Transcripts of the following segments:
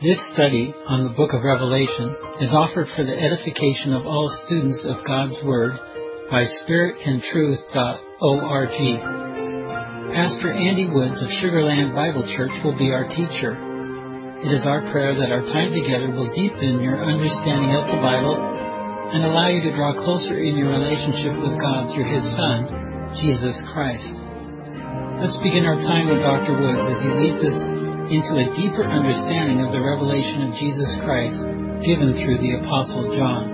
This study on the book of Revelation is offered for the edification of all students of God's Word by spiritandtruth.org. Pastor Andy Woods of Sugarland Bible Church will be our teacher. It is our prayer that our time together will deepen your understanding of the Bible and allow you to draw closer in your relationship with God through His Son, Jesus Christ. Let's begin our time with Dr. Woods as he leads us into a deeper understanding of the revelation of Jesus Christ given through the Apostle John.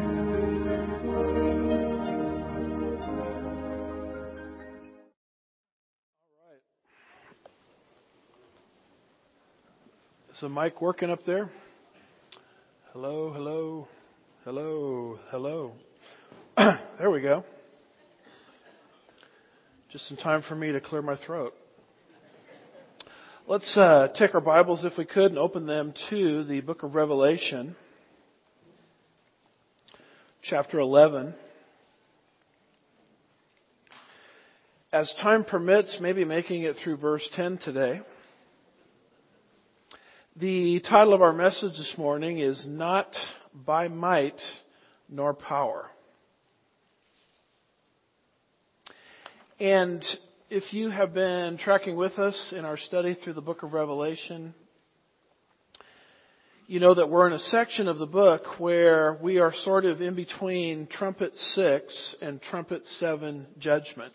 All right. Is the mic working up there? Hello, hello, hello, hello. There we go. Just in time for me to clear my throat. Let's take our Bibles, if we could, and open them to the book of Revelation, chapter 11. As time permits, maybe making it through verse 10 today. The title of our message this morning is Not by Might Nor Power. And if you have been tracking with us in our study through the book of Revelation, you know that we're in a section of the book where we are sort of in between trumpet 6 and trumpet 7 judgment.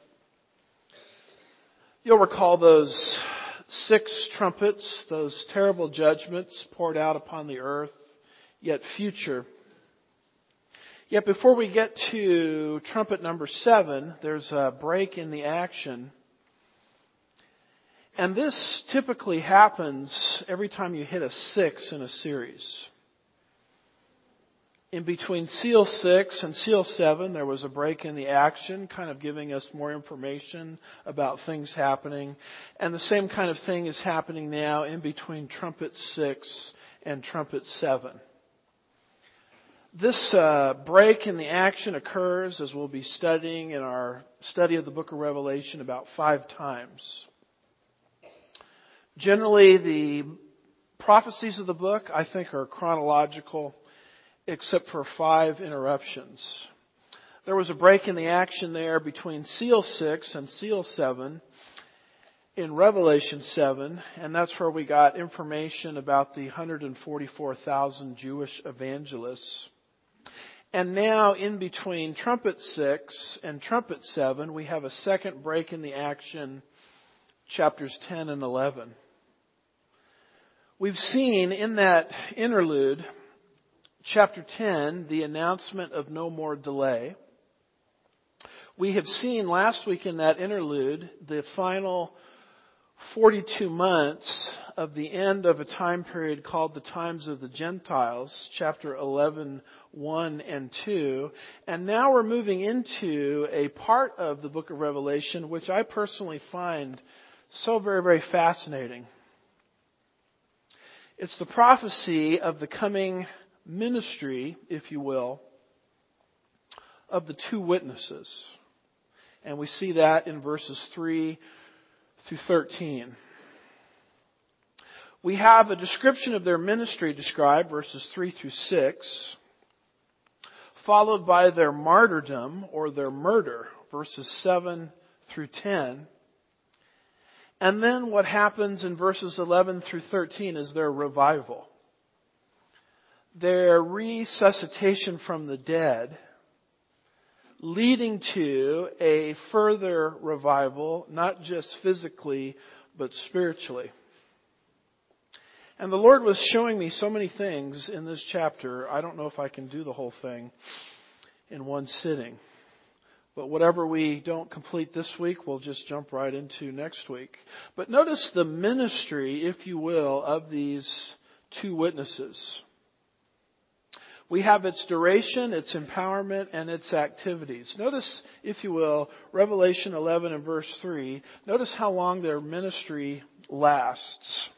You'll recall those 6 trumpets, those terrible judgments poured out upon the earth, yet future. Yet before we get to trumpet number 7, there's a break in the action. And this typically happens every time you hit a 6 in a series. In between seal 6 and seal 7, there was a break in the action, kind of giving us more information about things happening. And the same kind of thing is happening now in between trumpet 6 and trumpet 7. This break in the action occurs, as we'll be studying in our study of the book of Revelation, about 5 times. Generally, the prophecies of the book, I think, are chronological, except for 5 interruptions. There was a break in the action there between seal 6 and seal 7 in Revelation 7, and that's where we got information about the 144,000 Jewish evangelists. And now, in between trumpet 6 and trumpet 7, we have a second break in the action, chapters 10 and 11. We've seen in that interlude, chapter 10, the announcement of no more delay. We have seen last week in that interlude the final 42 months of the end of a time period called the times of the Gentiles, chapter 11, 1 and 2. And now we're moving into a part of the book of Revelation which I personally find so very, very fascinating. It's the prophecy of the coming ministry, if you will, of the 2 witnesses. And we see that in verses 3 through 13. We have a description of their ministry described, verses 3 through 6, followed by their martyrdom or their murder, verses 7 through 10. And then what happens in verses 11 through 13 is their revival. Their resuscitation from the dead, leading to a further revival, not just physically, but spiritually. And the Lord was showing me so many things in this chapter. I don't know if I can do the whole thing in one sitting. But whatever we don't complete this week, we'll just jump right into next week. But notice the ministry, if you will, of these 2 witnesses. We have its duration, its empowerment, and its activities. Notice, if you will, Revelation 11 and verse 3. Notice how long their ministry lasts.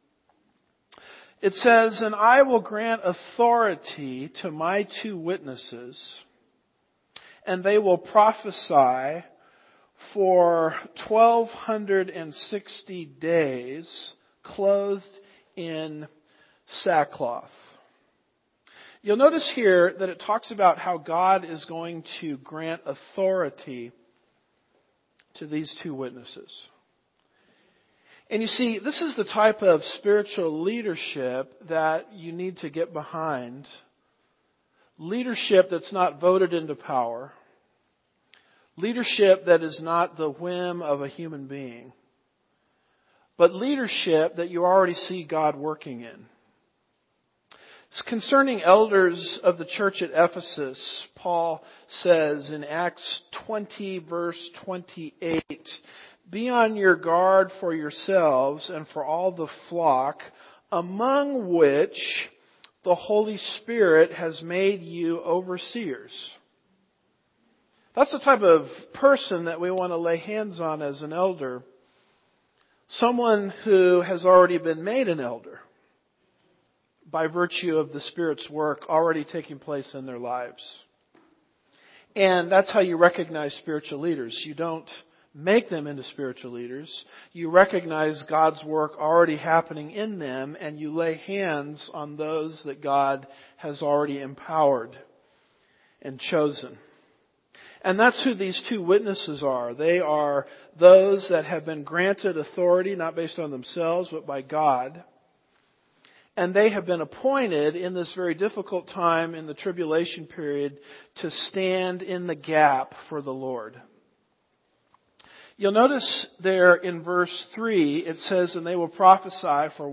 It says, "And I will grant authority to my 2 witnesses, and they will prophesy for 1,260 days, clothed in sackcloth. You'll notice here that it talks about how God is going to grant authority to these two witnesses. And you see, this is the type of spiritual leadership that you need to get behind. Leadership that's not voted into power. Leadership that is not the whim of a human being. But leadership that you already see God working in. It's concerning elders of the church at Ephesus, Paul says in Acts 20 verse 28, "Be on your guard for yourselves and for all the flock, among which the Holy Spirit has made you overseers." That's the type of person that we want to lay hands on as an elder. Someone who has already been made an elder by virtue of the Spirit's work already taking place in their lives. And that's how you recognize spiritual leaders. You don't make them into spiritual leaders. You recognize God's work already happening in them, and you lay hands on those that God has already empowered and chosen. And that's who these two witnesses are. They are those that have been granted authority, not based on themselves, but by God. And they have been appointed in this very difficult time in the tribulation period to stand in the gap for the Lord. You'll notice there in verse 3, it says, "And they will prophesy for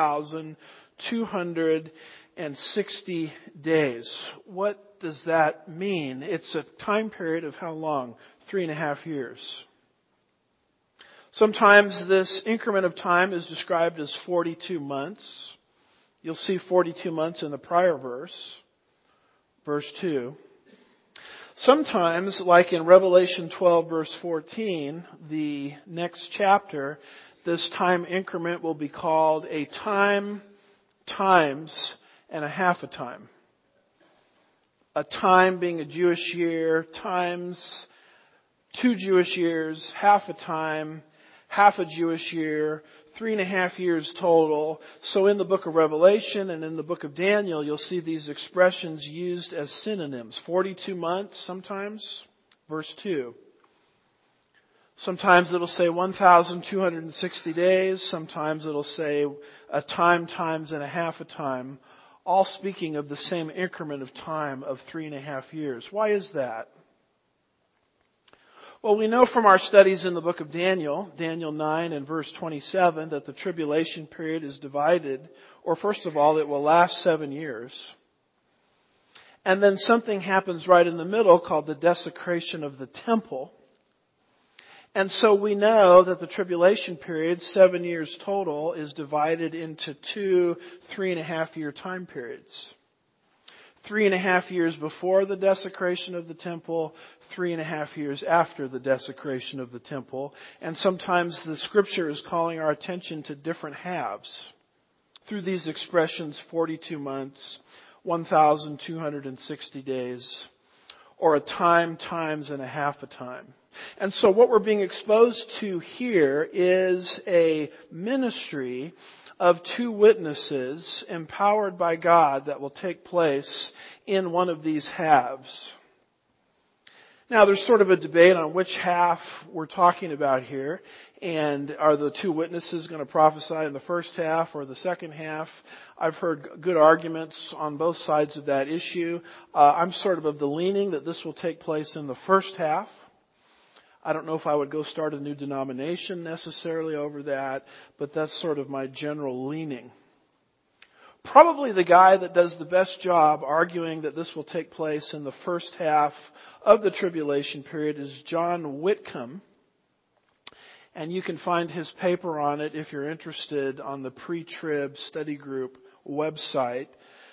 1,260 days." What does that mean? It's a time period of how long? 3.5 years. Sometimes this increment of time is described as 42 months. You'll see 42 months in the prior verse, verse 2. Sometimes, like in Revelation 12 verse 14, the next chapter, this time increment will be called a time times and a half a time. A time being a Jewish year, times 2 Jewish years, half a time, half a Jewish year, 3.5 years total. So in the book of Revelation and in the book of Daniel, you'll see these expressions used as synonyms. 42 months sometimes, verse 2. Sometimes it'll say 1,260 days. Sometimes it'll say a time times and a half a time. All speaking of the same increment of time of 3.5 years. Why is that? Well, we know from our studies in the book of Daniel, Daniel 9 and verse 27, that the tribulation period is divided, or first of all, it will last 7 years. And then something happens right in the middle called the desecration of the temple. And so we know that the tribulation period, 7 years total, is divided into 2 3.5-year time periods. 3.5 years before the desecration of the temple, 3.5 years after the desecration of the temple. And sometimes the Scripture is calling our attention to different halves. Through these expressions, 42 months, 1,260 days, or a time times and a half a time. And so what we're being exposed to here is a ministry of 2 witnesses empowered by God that will take place in one of these halves. Now there's sort of a debate on which half we're talking about here. And are the 2 witnesses going to prophesy in the first half or the second half? I've heard good arguments on both sides of that issue. I'm sort of the leaning that this will take place in the first half. I don't know if I would go start a new denomination necessarily over that, but that's sort of my general leaning. Probably the guy that does the best job arguing that this will take place in the first half of the tribulation period is John Whitcomb. And you can find his paper on it if you're interested on the Pre-Trib Study Group website,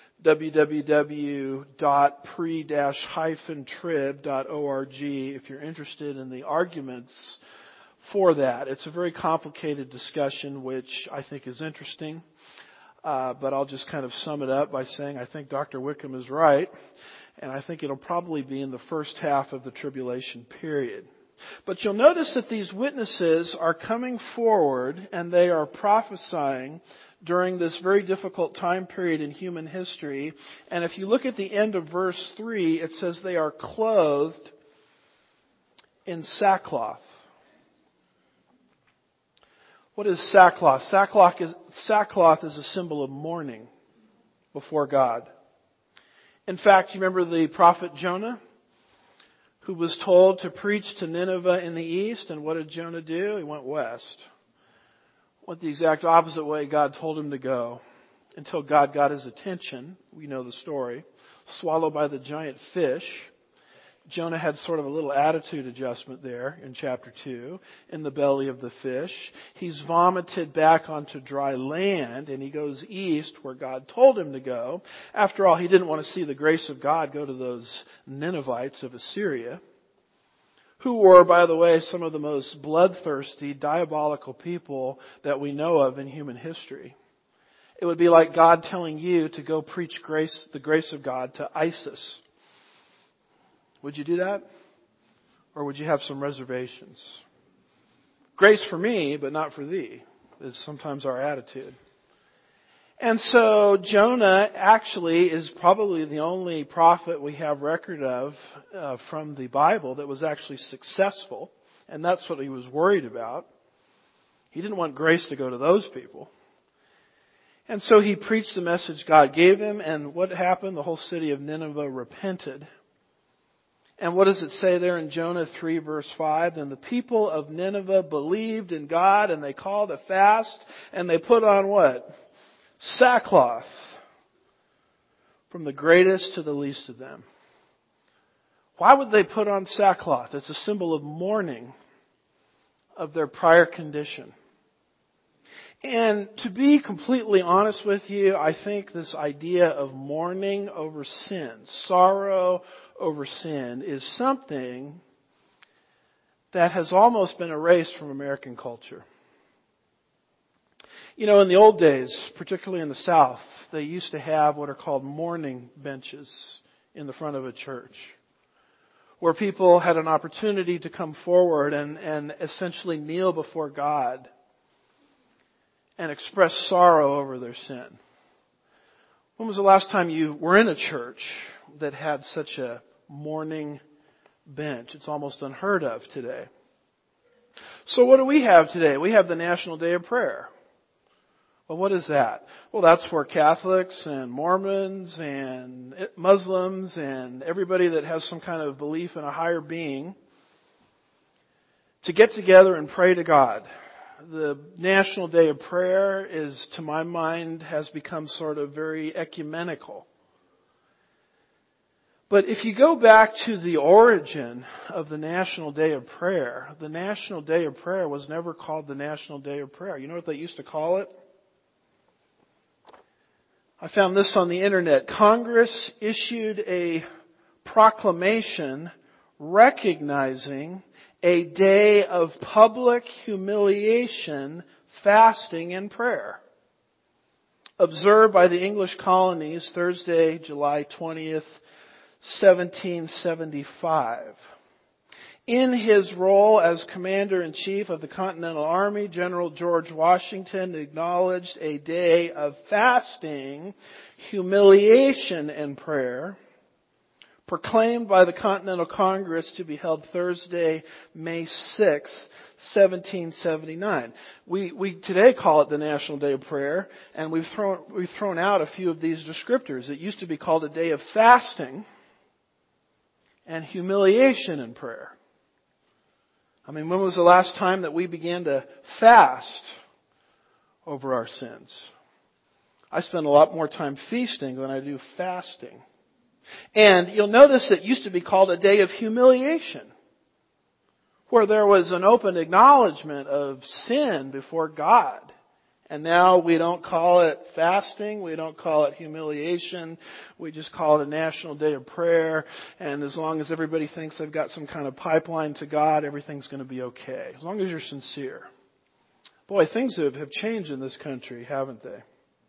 www.pre-trib.org, if you're interested in the arguments for that. It's a very complicated discussion, which I think is interesting. But I'll just kind of sum it up by saying I think Dr. Wickham is right. And I think it'll probably be in the first half of the tribulation period. But you'll notice that these witnesses are coming forward and they are prophesying during this very difficult time period in human history. And if you look at the end of verse 3, it says they are clothed in sackcloth. What is sackcloth? Sackcloth is a symbol of mourning before God. In fact, you remember the prophet Jonah, who was told to preach to Nineveh in the east, and what did Jonah do? He went west. Went the exact opposite way God told him to go, until God got his attention. We know the story. Swallowed by the giant fish. Jonah had sort of a little attitude adjustment there in chapter 2, in the belly of the fish. He's vomited back onto dry land, and he goes east where God told him to go. After all, he didn't want to see the grace of God go to those Ninevites of Assyria, who were, by the way, some of the most bloodthirsty, diabolical people that we know of in human history. It would be like God telling you to go preach the grace of God to ISIS. Would you do that? Or would you have some reservations? Grace for me, but not for thee, is sometimes our attitude. And so Jonah actually is probably the only prophet we have record of from the Bible that was actually successful. And that's what he was worried about. He didn't want grace to go to those people. And so he preached the message God gave him. And what happened? The whole city of Nineveh repented. And what does it say there in Jonah 3 verse 5? Then the people of Nineveh believed in God, and they called a fast, and they put on what? Sackcloth. From the greatest to the least of them. Why would they put on sackcloth? It's a symbol of mourning of their prior condition. And to be completely honest with you, I think this idea of mourning over sin, sorrow over sin, is something that has almost been erased from American culture. You know, in the old days, particularly in the South, they used to have what are called mourning benches in the front of a church, where people had an opportunity to come forward and essentially kneel before God and express sorrow over their sin. When was the last time you were in a church that had such a mourning bench? It's almost unheard of today. So what do we have today? We have the National Day of Prayer. Well, what is that? Well, that's where Catholics and Mormons and Muslims and everybody that has some kind of belief in a higher being to get together and pray to God. The National Day of Prayer is, to my mind, has become sort of very ecumenical. But if you go back to the origin of the National Day of Prayer, the National Day of Prayer was never called the National Day of Prayer. You know what they used to call it? I found this on the internet. Congress issued a proclamation recognizing a day of public humiliation, fasting, and prayer, observed by the English colonies Thursday, July 20th, 1775. In his role as Commander-in-Chief of the Continental Army, General George Washington acknowledged a day of fasting, humiliation, and prayer, proclaimed by the Continental Congress to be held Thursday, May 6, 1779. We today call it the National Day of Prayer, and we've thrown out a few of these descriptors. It used to be called a day of fasting and humiliation in prayer. I mean, when was the last time that we began to fast over our sins? I spend a lot more time feasting than I do fasting. And you'll notice it used to be called a day of humiliation, where there was an open acknowledgement of sin before God. And now we don't call it fasting, we don't call it humiliation, we just call it a National Day of Prayer. And as long as everybody thinks they've got some kind of pipeline to God, everything's going to be okay, as long as you're sincere. Boy, things have changed in this country, haven't they?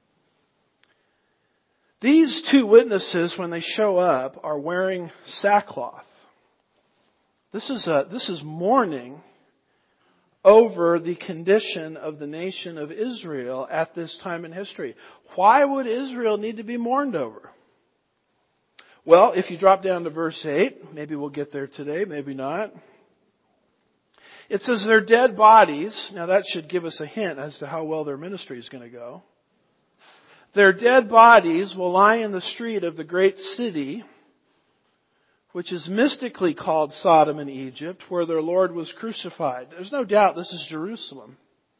These two witnesses, when they show up, are wearing sackcloth. This is mourning over the condition of the nation of Israel at this time in history. Why would Israel need to be mourned over? Well, if you drop down to verse 8, maybe we'll get there today, maybe not. It says their dead bodies, now that should give us a hint as to how well their ministry is going to go. Their dead bodies will lie in the street of the great city, which is mystically called Sodom and Egypt, where their Lord was crucified. There's no doubt this is Jerusalem.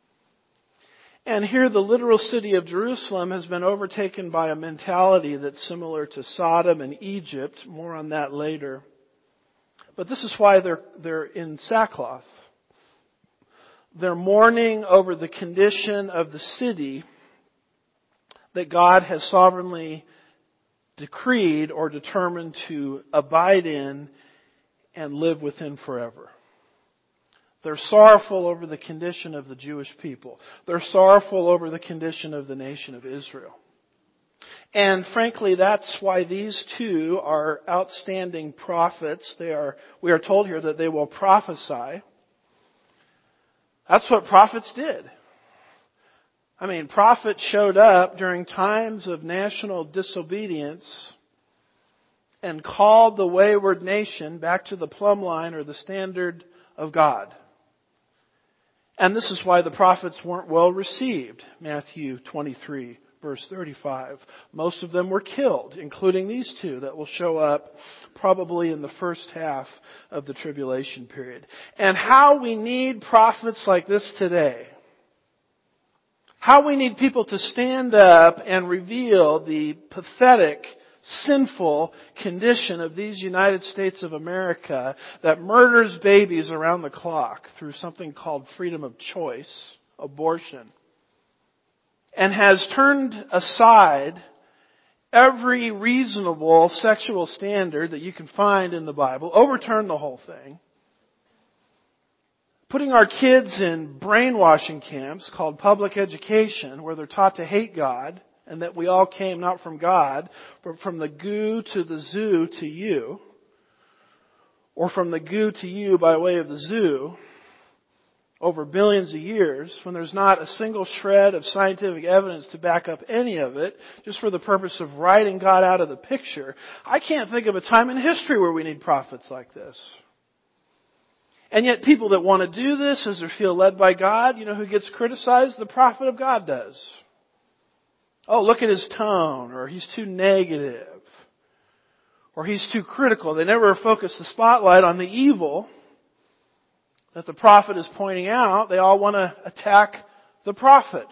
And here the literal city of Jerusalem has been overtaken by a mentality that's similar to Sodom and Egypt. More on that later. But this is why they're in sackcloth. They're mourning over the condition of the city that God has sovereignly decreed or determined to abide in and live within forever. They're sorrowful over the condition of the Jewish people. They're sorrowful over the condition of the nation of Israel. And frankly, that's why these two are outstanding prophets. We are told here that they will prophesy. That's what prophets did. I mean, prophets showed up during times of national disobedience and called the wayward nation back to the plumb line or the standard of God. And this is why the prophets weren't well received. Matthew 23, verse 35. Most of them were killed, including these two that will show up probably in the first half of the tribulation period. And how we need prophets like this today. How we need people to stand up and reveal the pathetic, sinful condition of these United States of America that murders babies around the clock through something called freedom of choice, abortion, and has turned aside every reasonable sexual standard that you can find in the Bible, overturned the whole thing, putting our kids in brainwashing camps called public education, where they're taught to hate God, and that we all came not from God, but from the goo to the zoo to you, or from the goo to you by way of the zoo, over billions of years, when there's not a single shred of scientific evidence to back up any of it, just for the purpose of writing God out of the picture. I can't think of a time in history where we need prophets like this. And yet people that want to do this as they feel led by God, you know who gets criticized? The prophet of God does. Oh, look at his tone, or he's too negative, or he's too critical. They never focus the spotlight on the evil that the prophet is pointing out. They all want to attack the prophet.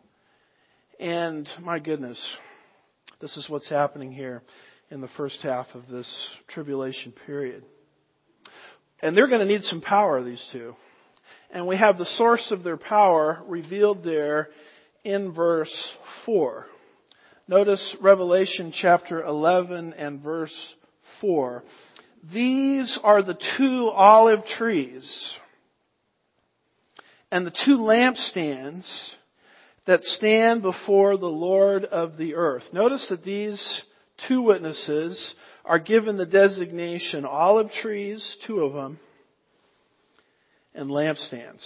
And my goodness, this is what's happening here in the first half of this tribulation period. And they're going to need some power, these two. And we have the source of their power revealed there in verse 4. Notice Revelation chapter 11 and verse 4. These are the two olive trees and the two lampstands that stand before the Lord of the earth. Notice that these two witnesses are given the designation olive trees, two of them, and lampstands.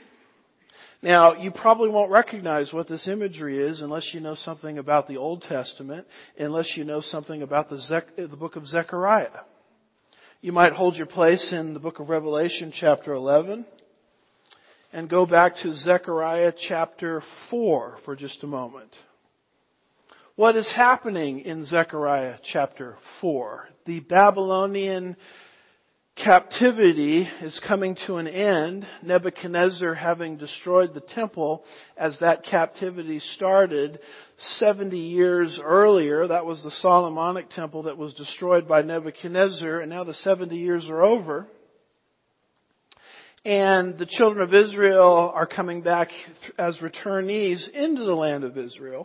Now, you probably won't recognize what this imagery is unless you know something about the Old Testament, unless you know something about the book of Zechariah. You might hold your place in the book of Revelation chapter 11 and go back to Zechariah chapter 4 for just a moment. What is happening in Zechariah chapter 4? The Babylonian captivity is coming to an end. Nebuchadnezzar having destroyed the temple as that captivity started 70 years earlier. That was the Solomonic temple that was destroyed by Nebuchadnezzar, and now the 70 years are over. And the children of Israel are coming back as returnees into the land of Israel.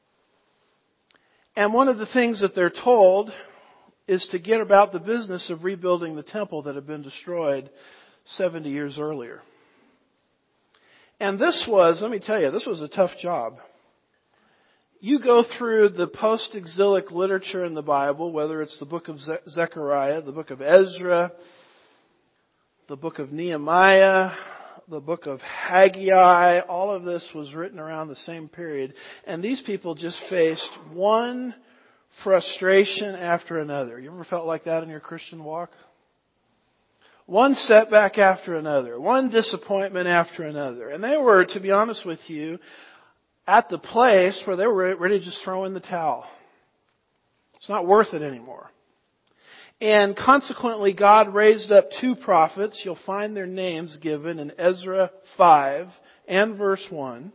And one of the things that they're told is to get about the business of rebuilding the temple that had been destroyed 70 years earlier. And this was, let me tell you, this was a tough job. You go through the post-exilic literature in the Bible, whether it's the book of Zechariah, the book of Ezra, the book of Nehemiah, the book of Haggai. All of this was written around the same period. And these people just faced one frustration after another. You ever felt like that in your Christian walk? One setback after another. One disappointment after another. And they were, to be honest with you, at the place where they were ready to just throw in the towel. It's not worth it anymore. And consequently, God raised up two prophets. You'll find their names given in Ezra 5 and verse 1,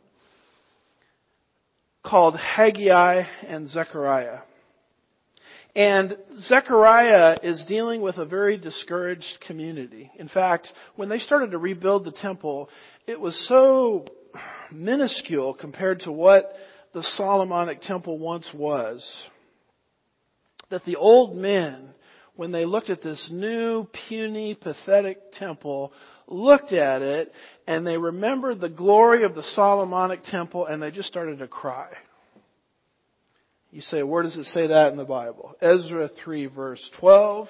called Haggai and Zechariah. And Zechariah is dealing with a very discouraged community. In fact, when they started to rebuild the temple, it was so minuscule compared to what the Solomonic temple once was, that the old men, when they looked at this new, puny, pathetic temple, looked at it and they remembered the glory of the Solomonic temple and they just started to cry. You say, where does it say that in the Bible? Ezra 3 verse 12.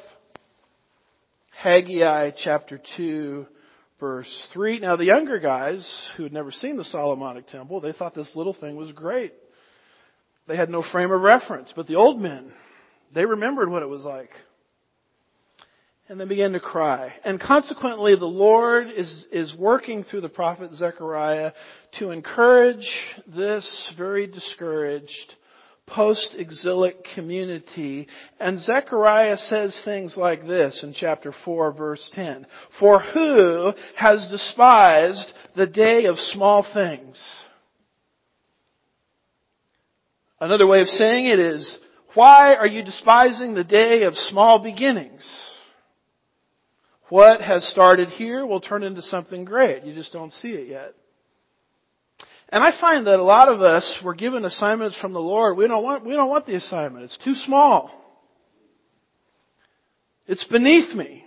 Haggai chapter 2 verse 3. Now the younger guys who had never seen the Solomonic temple, they thought this little thing was great. They had no frame of reference. But the old men, they remembered what it was like. And they began to cry. And consequently, the Lord is working through the prophet Zechariah to encourage this very discouraged post-exilic community. And Zechariah says things like this in chapter 4, verse 10. For who has despised the day of small things? Another way of saying it is, why are you despising the day of small beginnings? What has started here will turn into something great. You just don't see it yet. And I find that a lot of us were given assignments from the Lord. We don't want the assignment. It's too small. It's beneath me.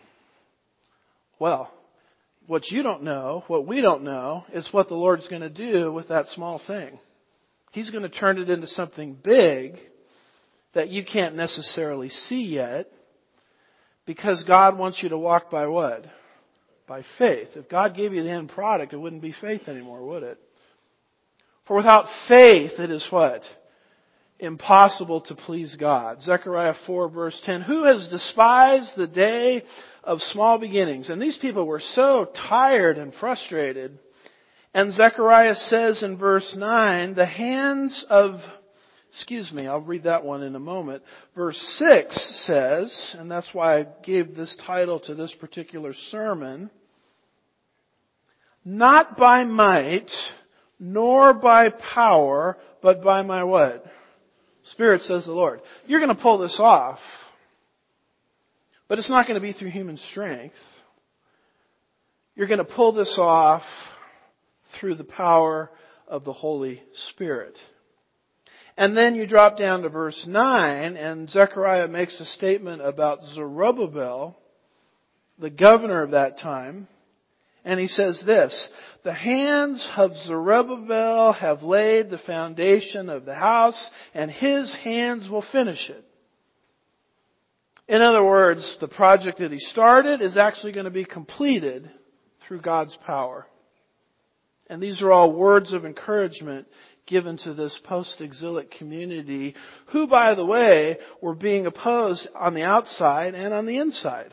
Well, what you don't know, what we don't know, is what the Lord's going to do with that small thing. He's going to turn it into something big that you can't necessarily see yet, because God wants you to walk by what? By faith. If God gave you the end product, it wouldn't be faith anymore, would it? For without faith, it is what? Impossible to please God. Zechariah 4 verse 10. Who has despised the day of small beginnings? And these people were so tired and frustrated. And Zechariah says in verse 9, I'll read that one in a moment. Verse 6 says, and that's why I gave this title to this particular sermon, not by might, nor by power, but by my what? Spirit, says the Lord. You're going to pull this off, but it's not going to be through human strength. You're going to pull this off through the power of the Holy Spirit. And then you drop down to verse 9, and Zechariah makes a statement about Zerubbabel, the governor of that time. And he says this, the hands of Zerubbabel have laid the foundation of the house, and his hands will finish it. In other words, the project that he started is actually going to be completed through God's power. And these are all words of encouragement given to this post-exilic community, who, by the way, were being opposed on the outside and on the inside.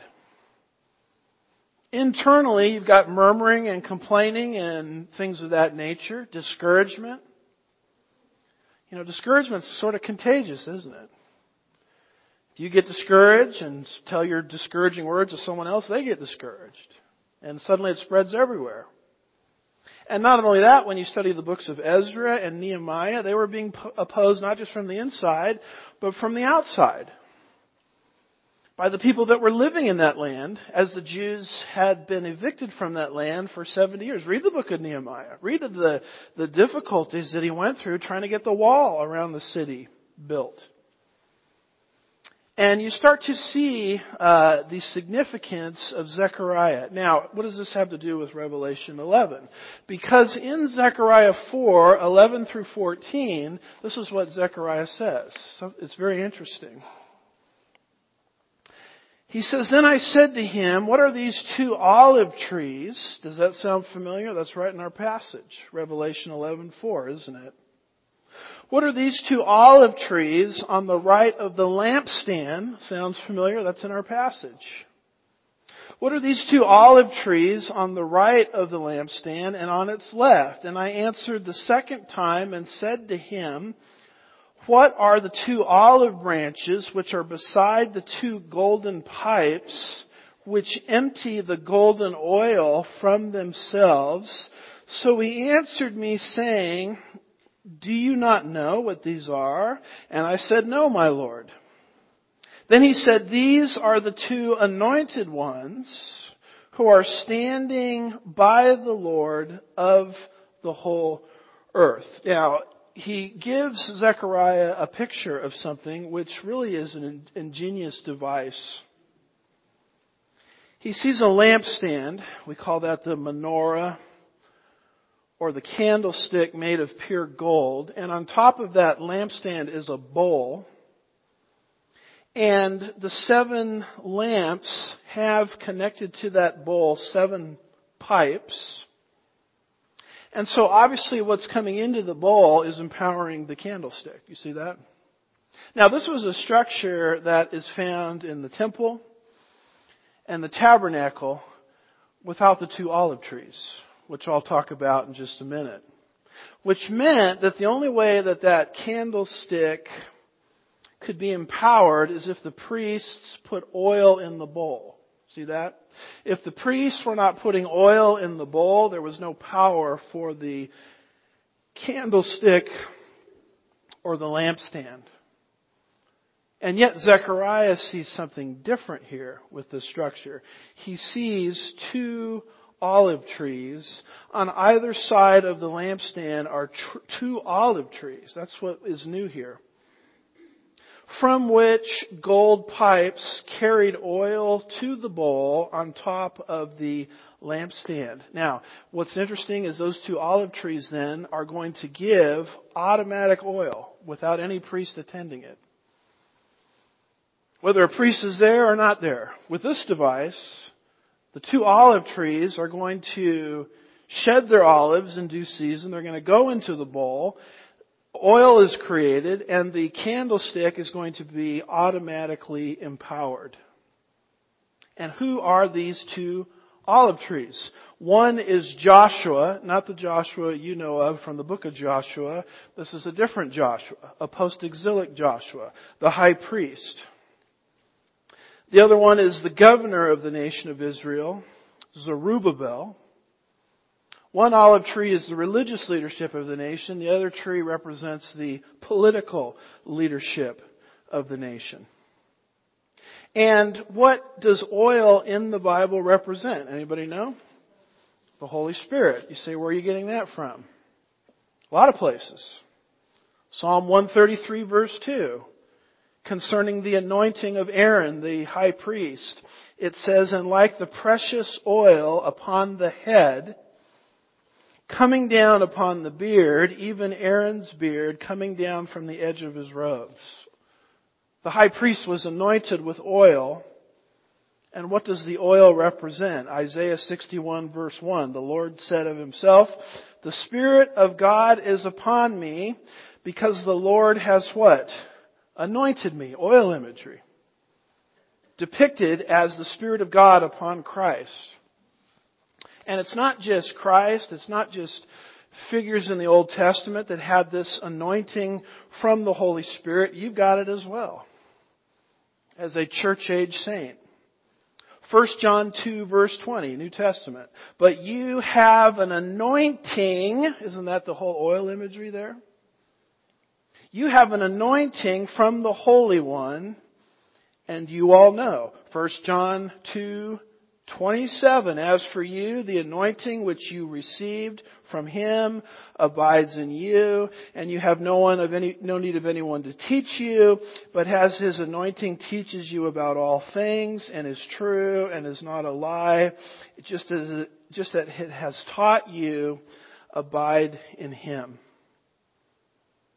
Internally, you've got murmuring and complaining and things of that nature, discouragement. You know, discouragement's sort of contagious, isn't it? If you get discouraged and tell your discouraging words to someone else, they get discouraged. And suddenly it spreads everywhere. And not only that, when you study the books of Ezra and Nehemiah, they were being opposed not just from the inside, but from the outside. By the people that were living in that land, as the Jews had been evicted from that land for 70 years. Read the book of Nehemiah. Read of the difficulties that he went through trying to get the wall around the city built. And you start to see the significance of Zechariah. Now, what does this have to do with Revelation 11? Because in Zechariah 4, 11 through 14, this is what Zechariah says. So it's very interesting. He says, then I said to him, what are these two olive trees? Does that sound familiar? That's right in our passage, Revelation 11:4, isn't it? What are these two olive trees on the right of the lampstand? Sounds familiar? That's in our passage. What are these two olive trees on the right of the lampstand and on its left? And I answered the second time and said to him, what are the two olive branches which are beside the two golden pipes which empty the golden oil from themselves? So he answered me saying, do you not know what these are? And I said, no, my Lord. Then he said, these are the two anointed ones who are standing by the Lord of the whole earth. Now, he gives Zechariah a picture of something which really is an ingenious device. He sees a lampstand. We call that the menorah, or the candlestick made of pure gold. And on top of that lampstand is a bowl. And the 7 lamps have connected to that bowl 7 pipes. And so obviously what's coming into the bowl is empowering the candlestick. You see that? Now this was a structure that is found in the temple and the tabernacle without the 2 olive trees, which I'll talk about in just a minute. Which meant that the only way that that candlestick could be empowered is if the priests put oil in the bowl. See that? If the priests were not putting oil in the bowl, there was no power for the candlestick or the lampstand. And yet Zechariah sees something different here with the structure. He sees 2 olive trees. On either side of the lampstand are 2 olive trees. That's what is new here. From which gold pipes carried oil to the bowl on top of the lampstand. Now, what's interesting is those 2 olive trees then are going to give automatic oil without any priest attending it. Whether a priest is there or not there. With this device, the 2 olive trees are going to shed their olives in due season. They're going to go into the bowl. Oil is created, and the candlestick is going to be automatically empowered. And who are these 2 olive trees? One is Joshua, not the Joshua you know of from the book of Joshua. This is a different Joshua, a post-exilic Joshua, the high priest. The other one is the governor of the nation of Israel, Zerubbabel. One olive tree is the religious leadership of the nation. The other tree represents the political leadership of the nation. And what does oil in the Bible represent? Anybody know? The Holy Spirit. You say, where are you getting that from? A lot of places. Psalm 133 verse 2. Concerning the anointing of Aaron, the high priest. It says, and like the precious oil upon the head, coming down upon the beard, even Aaron's beard coming down from the edge of his robes. The high priest was anointed with oil. And what does the oil represent? Isaiah 61 verse 1. The Lord said of himself, the Spirit of God is upon me because the Lord has what? Anointed me. Oil imagery. Depicted as the Spirit of God upon Christ. And it's not just Christ, it's not just figures in the Old Testament that had this anointing from the Holy Spirit. You've got it as well. As a church age saint. 1 John 2 verse 20, New Testament. But you have an anointing. Isn't that the whole oil imagery there? You have an anointing from the Holy One. And you all know. 1 John 2:27, as for you, the anointing which you received from Him abides in you, and you have no need of anyone to teach you, but as His anointing teaches you about all things, and is true, and is not a lie, just that it has taught you, abide in Him.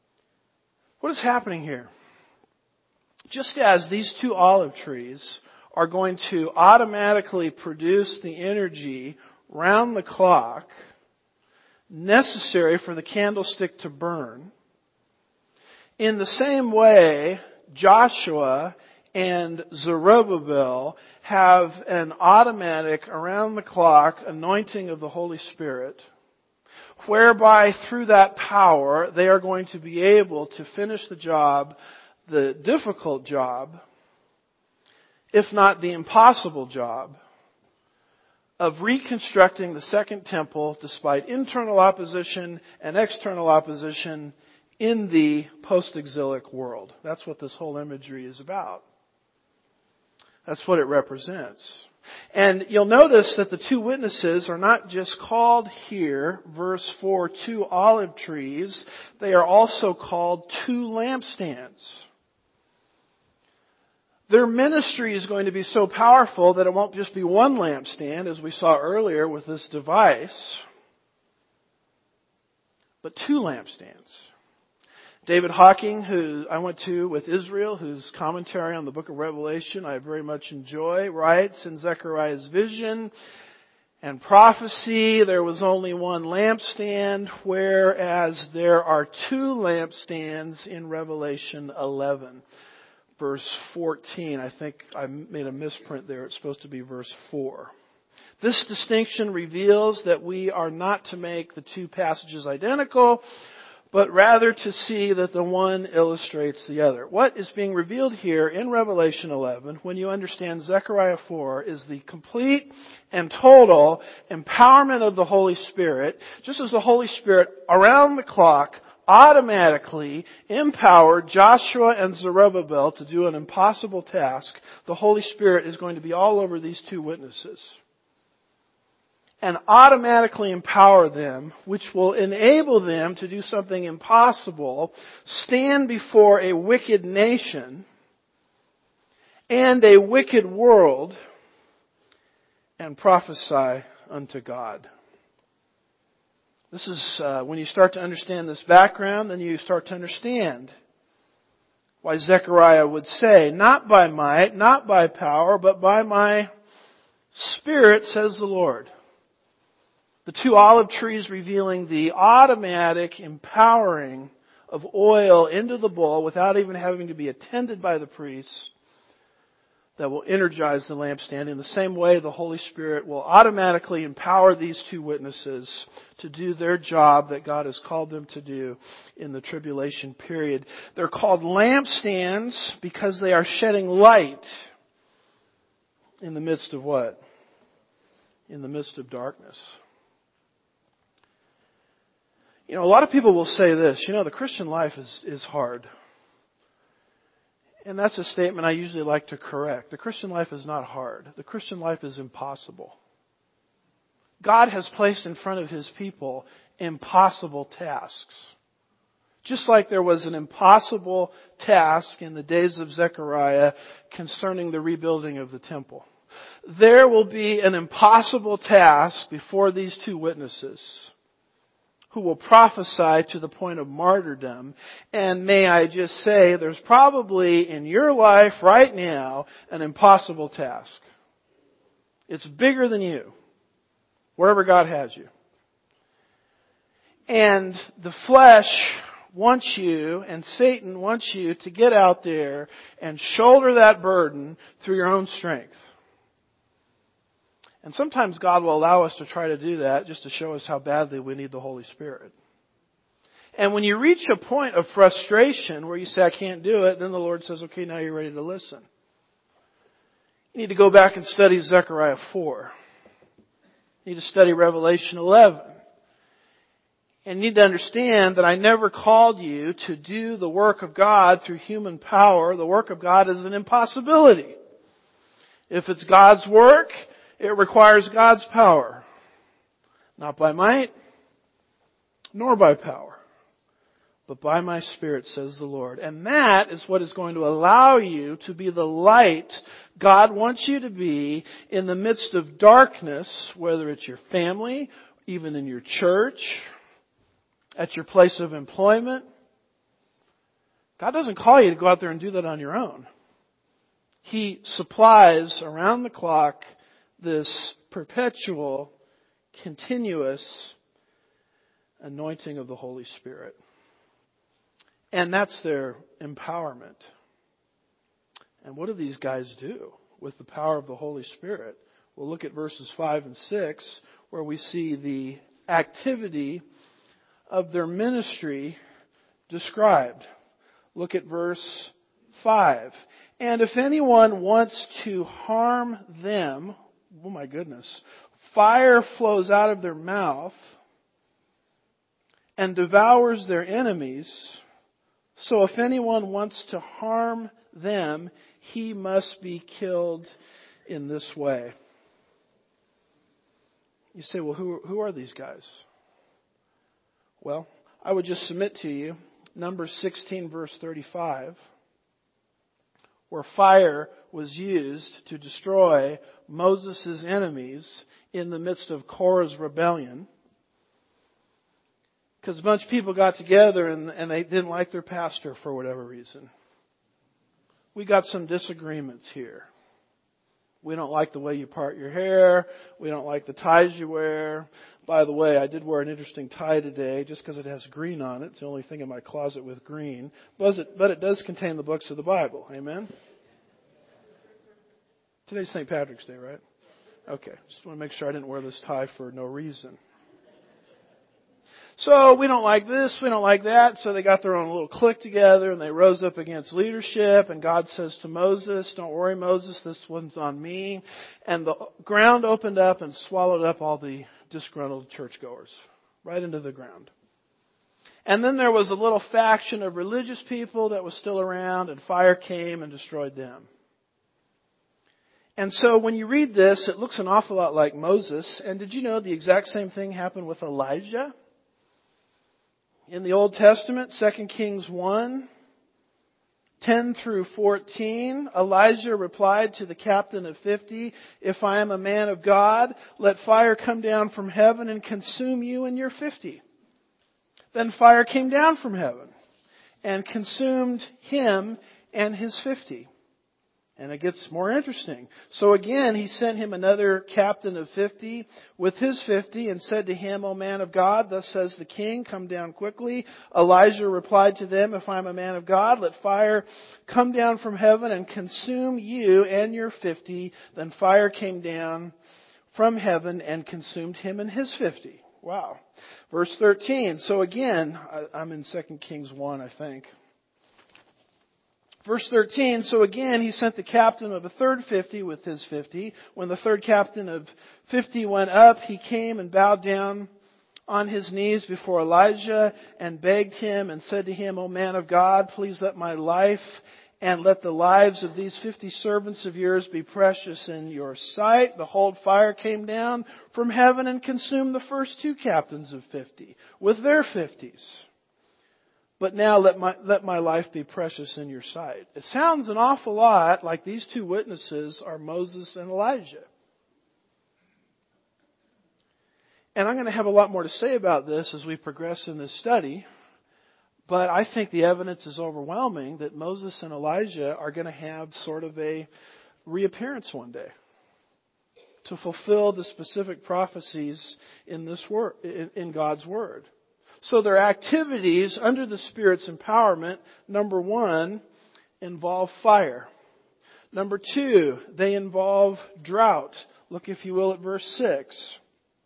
What is happening here? Just as these 2 olive trees are going to automatically produce the energy round the clock necessary for the candlestick to burn. In the same way, Joshua and Zerubbabel have an automatic, around-the-clock anointing of the Holy Spirit, whereby through that power they are going to be able to finish the job, the difficult job, if not the impossible job, of reconstructing the Second Temple despite internal opposition and external opposition in the post-exilic world. That's what this whole imagery is about. That's what it represents. And you'll notice that the two witnesses are not just called here, verse 4, two olive trees. They are also called two lampstands. Their ministry is going to be so powerful that it won't just be one lampstand, as we saw earlier with this device, but two lampstands. David Hawking, who I went to with Israel, whose commentary on the book of Revelation I very much enjoy, writes in Zechariah's vision and prophecy there was only one lampstand, whereas there are two lampstands in Revelation 11. Verse 14, I think I made a misprint there. It's supposed to be verse 4. This distinction reveals that we are not to make the two passages identical, but rather to see that the one illustrates the other. What is being revealed here in Revelation 11, when you understand Zechariah 4, is the complete and total empowerment of the Holy Spirit, just as the Holy Spirit around the clock automatically empowered Joshua and Zerubbabel to do an impossible task. The Holy Spirit is going to be all over these two witnesses and automatically empower them, which will enable them to do something impossible, stand before a wicked nation and a wicked world and prophesy unto God. This is, when you start to understand this background, then you start to understand why Zechariah would say, not by might, not by power, but by my Spirit, says the Lord. The two olive trees revealing the automatic empowering of oil into the bowl without even having to be attended by the priests, that will energize the lampstand. In the same way, the Holy Spirit will automatically empower these two witnesses to do their job that God has called them to do in the tribulation period. They're called lampstands because they are shedding light in the midst of what? In the midst of darkness. You know, a lot of people will say this, the Christian life is hard. And that's a statement I usually like to correct. The Christian life is not hard. The Christian life is impossible. God has placed in front of His people impossible tasks. Just like there was an impossible task in the days of Zechariah concerning the rebuilding of the temple. There will be an impossible task before these two witnesses who will prophesy to the point of martyrdom. And may I just say, there's probably in your life right now an impossible task. It's bigger than you, wherever God has you. And the flesh wants you, and Satan wants you to get out there and shoulder that burden through your own strength. And sometimes God will allow us to try to do that just to show us how badly we need the Holy Spirit. And when you reach a point of frustration where you say, I can't do it, then the Lord says, okay, now you're ready to listen. You need to go back and study Zechariah 4. You need to study Revelation 11. And you need to understand that I never called you to do the work of God through human power. The work of God is an impossibility. If it's God's work, it requires God's power. Not by might, nor by power, but by my Spirit, says the Lord. And that is what is going to allow you to be the light God wants you to be in the midst of darkness, whether it's your family, even in your church, at your place of employment. God doesn't call you to go out there and do that on your own. He supplies around the clock this perpetual, continuous anointing of the Holy Spirit. And that's their empowerment. And what do these guys do with the power of the Holy Spirit? We'll look at verses 5 and 6, where we see the activity of their ministry described. Look at verse 5. And if anyone wants to harm them, oh my goodness, fire flows out of their mouth and devours their enemies. So if anyone wants to harm them, he must be killed in this way. You say, well, who are these guys? Well, I would just submit to you, Numbers 16, verse 35, where fire was used to destroy Moses' enemies in the midst of Korah's rebellion. Because a bunch of people got together and they didn't like their pastor for whatever reason. We got some disagreements here. We don't like the way you part your hair. We don't like the ties you wear. By the way, I did wear an interesting tie today just because it has green on it. It's the only thing in my closet with green. But it does contain the books of the Bible. Amen? Today's St. Patrick's Day, right? Okay. Just want to make sure I didn't wear this tie for no reason. So we don't like this, we don't like that. So they got their own little clique together and they rose up against leadership. And God says to Moses, don't worry, Moses, this one's on me. And the ground opened up and swallowed up all the disgruntled churchgoers right into the ground. And then there was a little faction of religious people that was still around, and fire came and destroyed them. And so when you read this, it looks an awful lot like Moses. And did you know the exact same thing happened with Elijah? In the Old Testament, 2 Kings 1, 10 through 14, Elijah replied to the captain of 50, if I am a man of God, let fire come down from heaven and consume you and your 50. Then fire came down from heaven and consumed him and his 50. And it gets more interesting. So again, he sent him another captain of 50 with his 50 and said to him, O man of God, thus says the king, come down quickly. Elijah replied to them, if I am a man of God, let fire come down from heaven and consume you and your 50. Then fire came down from heaven and consumed him and his 50. Wow. Verse 13. So again, I'm in 2 Kings 1, I think. Verse 13, so again he sent the captain of a third 50 with his 50. When the third captain of 50 went up, he came and bowed down on his knees before Elijah and begged him and said to him, O man of God, please let my life and let the lives of these 50 servants of yours be precious in your sight. Behold, fire came down from heaven and consumed the first two captains of 50 with their 50s. But now let my life be precious in your sight. It sounds an awful lot like these two witnesses are Moses and Elijah. And I'm going to have a lot more to say about this as we progress in this study. But I think the evidence is overwhelming that Moses and Elijah are going to have sort of a reappearance one day to fulfill the specific prophecies in this word, in God's Word. So their activities under the Spirit's empowerment, number one, involve fire. Number two, they involve drought. Look, if you will, at verse 6.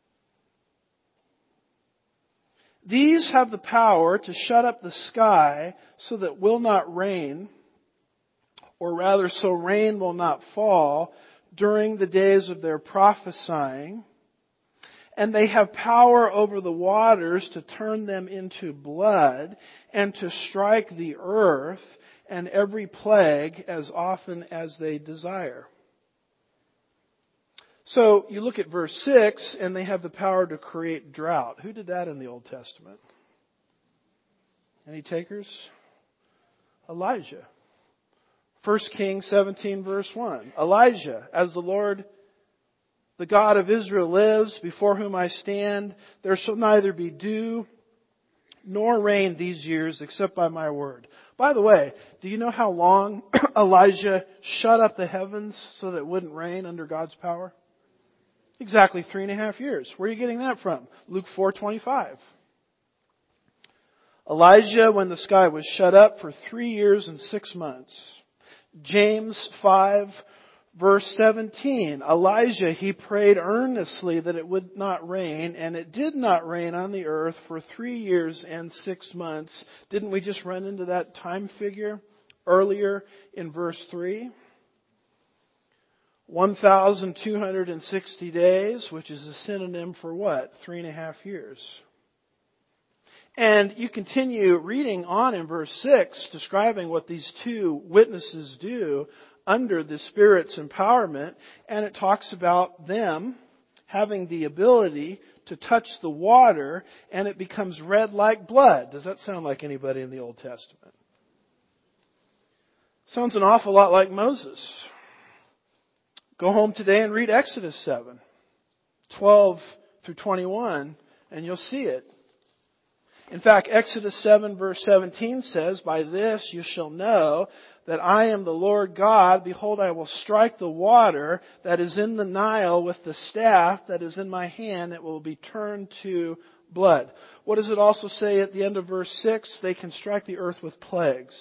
These have the power to shut up the sky so that it will not rain, or rather so rain will not fall during the days of their prophesying. And they have power over the waters to turn them into blood and to strike the earth and every plague as often as they desire. So you look at verse 6, and they have the power to create drought. Who did that in the Old Testament? Any takers? Elijah. 1 Kings 17 verse 1. Elijah, as the Lord, the God of Israel lives, before whom I stand, there shall neither be dew nor rain these years except by my word. By the way, do you know how long Elijah shut up the heavens so that it wouldn't rain under God's power? Exactly 3.5 years. Where are you getting that from? Luke 4:25. Elijah, when the sky was shut up for 3 years and 6 months. James 5, verse 17. Elijah, he prayed earnestly that it would not rain, and it did not rain on the earth for 3 years and 6 months. Didn't we just run into that time figure earlier in verse 3? 1,260 days, which is a synonym for what? 3.5 years. And you continue reading on in verse 6, describing what these two witnesses do under the Spirit's empowerment, and it talks about them having the ability to touch the water, and it becomes red like blood. Does that sound like anybody in the Old Testament? Sounds an awful lot like Moses. Go home today and read Exodus 7, 12 through 21, and you'll see it. In fact, Exodus 7 verse 17 says, "By this you shall know that I am the Lord God. Behold, I will strike the water that is in the Nile with the staff that is in my hand. It will be turned to blood." What does it also say at the end of verse 6? They can strike the earth with plagues.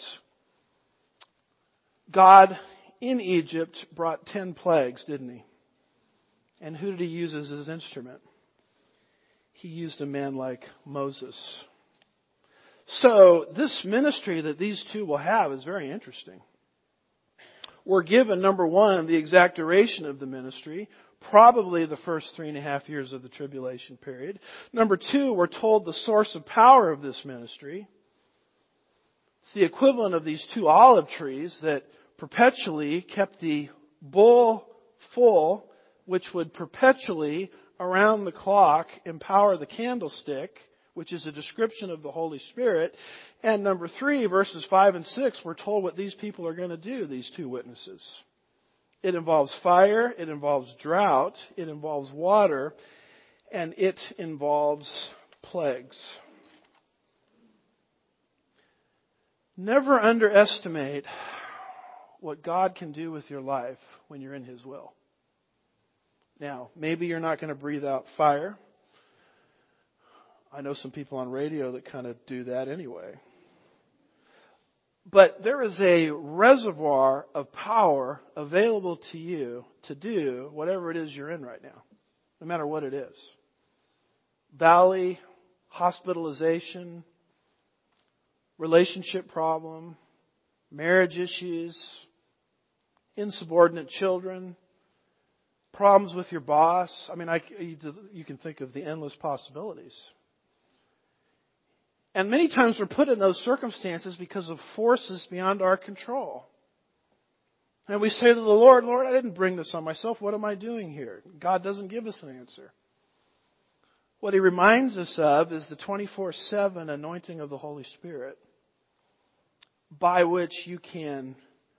God in Egypt brought 10 plagues, didn't He? And who did He use as His instrument? He used a man like Moses. So this ministry that these two will have is very interesting. We're given, number one, the exact duration of the ministry, probably the first 3.5 years of the tribulation period. Number two, we're told the source of power of this ministry. It's the equivalent of these two olive trees that perpetually kept the bowl full, which would perpetually, around the clock, empower the candlestick, which is a description of the Holy Spirit. And number three, verses 5 and 6, we're told what these people are going to do, these two witnesses. It involves fire, it involves drought, it involves water, and it involves plagues. Never underestimate what God can do with your life when you're in His will. Now, maybe you're not going to breathe out fire. I know some people on radio that kind of do that anyway. But there is a reservoir of power available to you to do whatever it is you're in right now, no matter what it is. Valley, hospitalization, relationship problem, marriage issues, insubordinate children, problems with your boss. I mean, you can think of the endless possibilities. And many times we're put in those circumstances because of forces beyond our control. And we say to the Lord, "Lord, I didn't bring this on myself. What am I doing here?" God doesn't give us an answer. What He reminds us of is the 24/7 anointing of the Holy Spirit, by which you can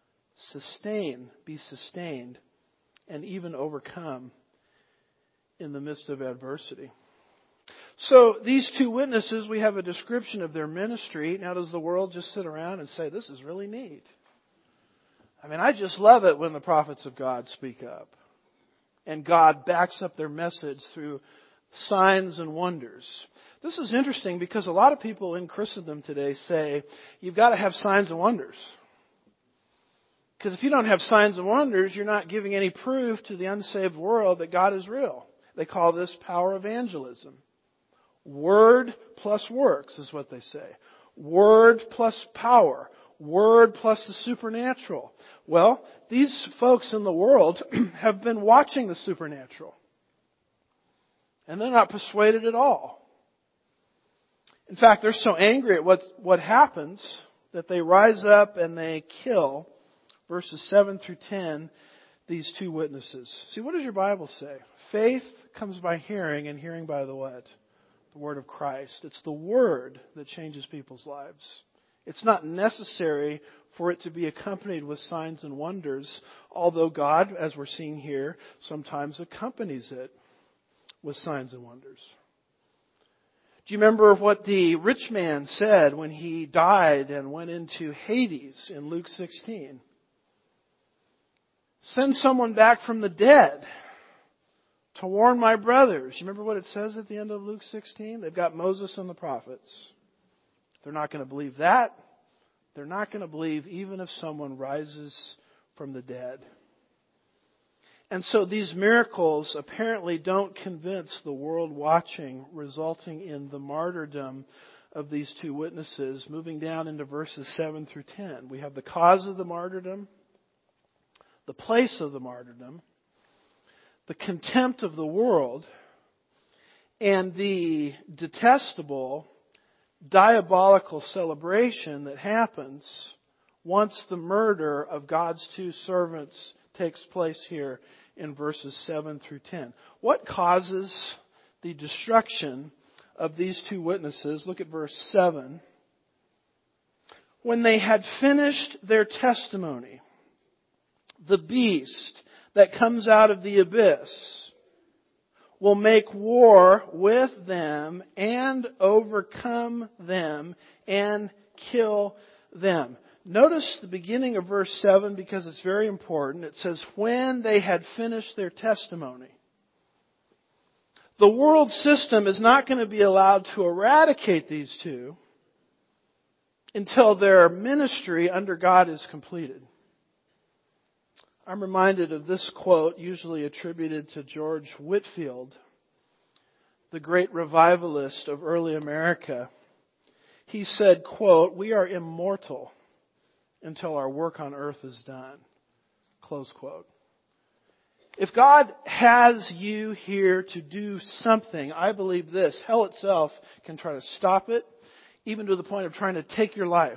be sustained, and even overcome in the midst of adversity. So these two witnesses, we have a description of their ministry. Now, does the world just sit around and say, "This is really neat"? I mean, I just love it when the prophets of God speak up. And God backs up their message through signs and wonders. This is interesting because a lot of people in Christendom today say, you've got to have signs and wonders. Because if you don't have signs and wonders, you're not giving any proof to the unsaved world that God is real. They call this power evangelism. Word plus works is what they say. Word plus power. Word plus the supernatural. Well, these folks in the world have been watching the supernatural. And they're not persuaded at all. In fact, they're so angry at what happens that they rise up and they kill, verses 7 through 10, these two witnesses. See, what does your Bible say? Faith comes by hearing, and hearing by the what? The Word of Christ. It's the Word that changes people's lives. It's not necessary for it to be accompanied with signs and wonders, although God, as we're seeing here, sometimes accompanies it with signs and wonders. Do you remember what the rich man said when he died and went into Hades in Luke 16? Send someone back from the dead to warn my brothers. You remember what it says at the end of Luke 16? They've got Moses and the prophets. They're not going to believe that. They're not going to believe even if someone rises from the dead. And so these miracles apparently don't convince the world watching, resulting in the martyrdom of these two witnesses. Moving down into verses 7 through 10. We have the cause of the martyrdom, the place of the martyrdom, the contempt of the world, and the detestable, diabolical celebration that happens once the murder of God's two servants takes place here in verses 7 through 10. What causes the destruction of these two witnesses? Look at verse 7. When they had finished their testimony, the beast that comes out of the abyss will make war with them and overcome them and kill them. Notice the beginning of verse 7 because it's very important. It says, when they had finished their testimony. The world system is not going to be allowed to eradicate these two until their ministry under God is completed. I'm reminded of this quote, usually attributed to George Whitefield, the great revivalist of early America. He said, quote, "We are immortal until our work on earth is done." Close quote. If God has you here to do something, I believe this, hell itself can try to stop it, even to the point of trying to take your life.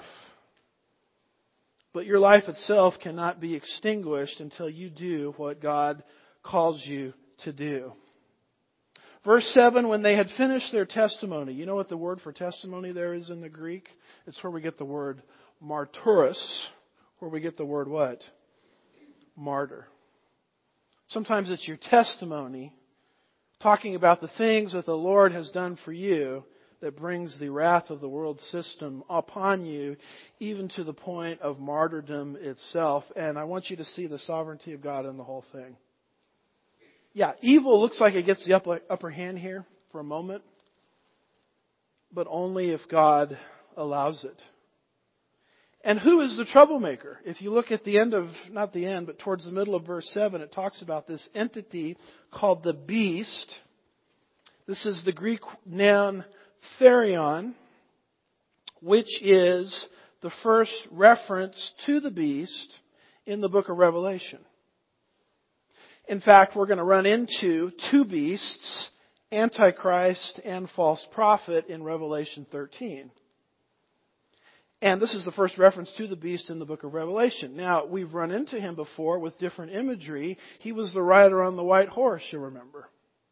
But your life itself cannot be extinguished until you do what God calls you to do. Verse 7, when they had finished their testimony. You know what the word for testimony there is in the Greek? It's where we get the word martyros, where we get the word what? Martyr. Sometimes it's your testimony, talking about the things that the Lord has done for you, that brings the wrath of the world system upon you, even to the point of martyrdom itself. And I want you to see the sovereignty of God in the whole thing. Yeah, evil looks like it gets the upper hand here for a moment, but only if God allows it. And who is the troublemaker? If you look at the end of, not the end, but towards the middle of verse 7, it talks about this entity called the beast. This is the Greek noun therion, which is the first reference to the beast in the book of Revelation. In fact, we're going to run into two beasts, Antichrist and false prophet, in Revelation 13. And this is the first reference to the beast in the book of Revelation. Now, we've run into him before with different imagery. He was the rider on the white horse, you remember,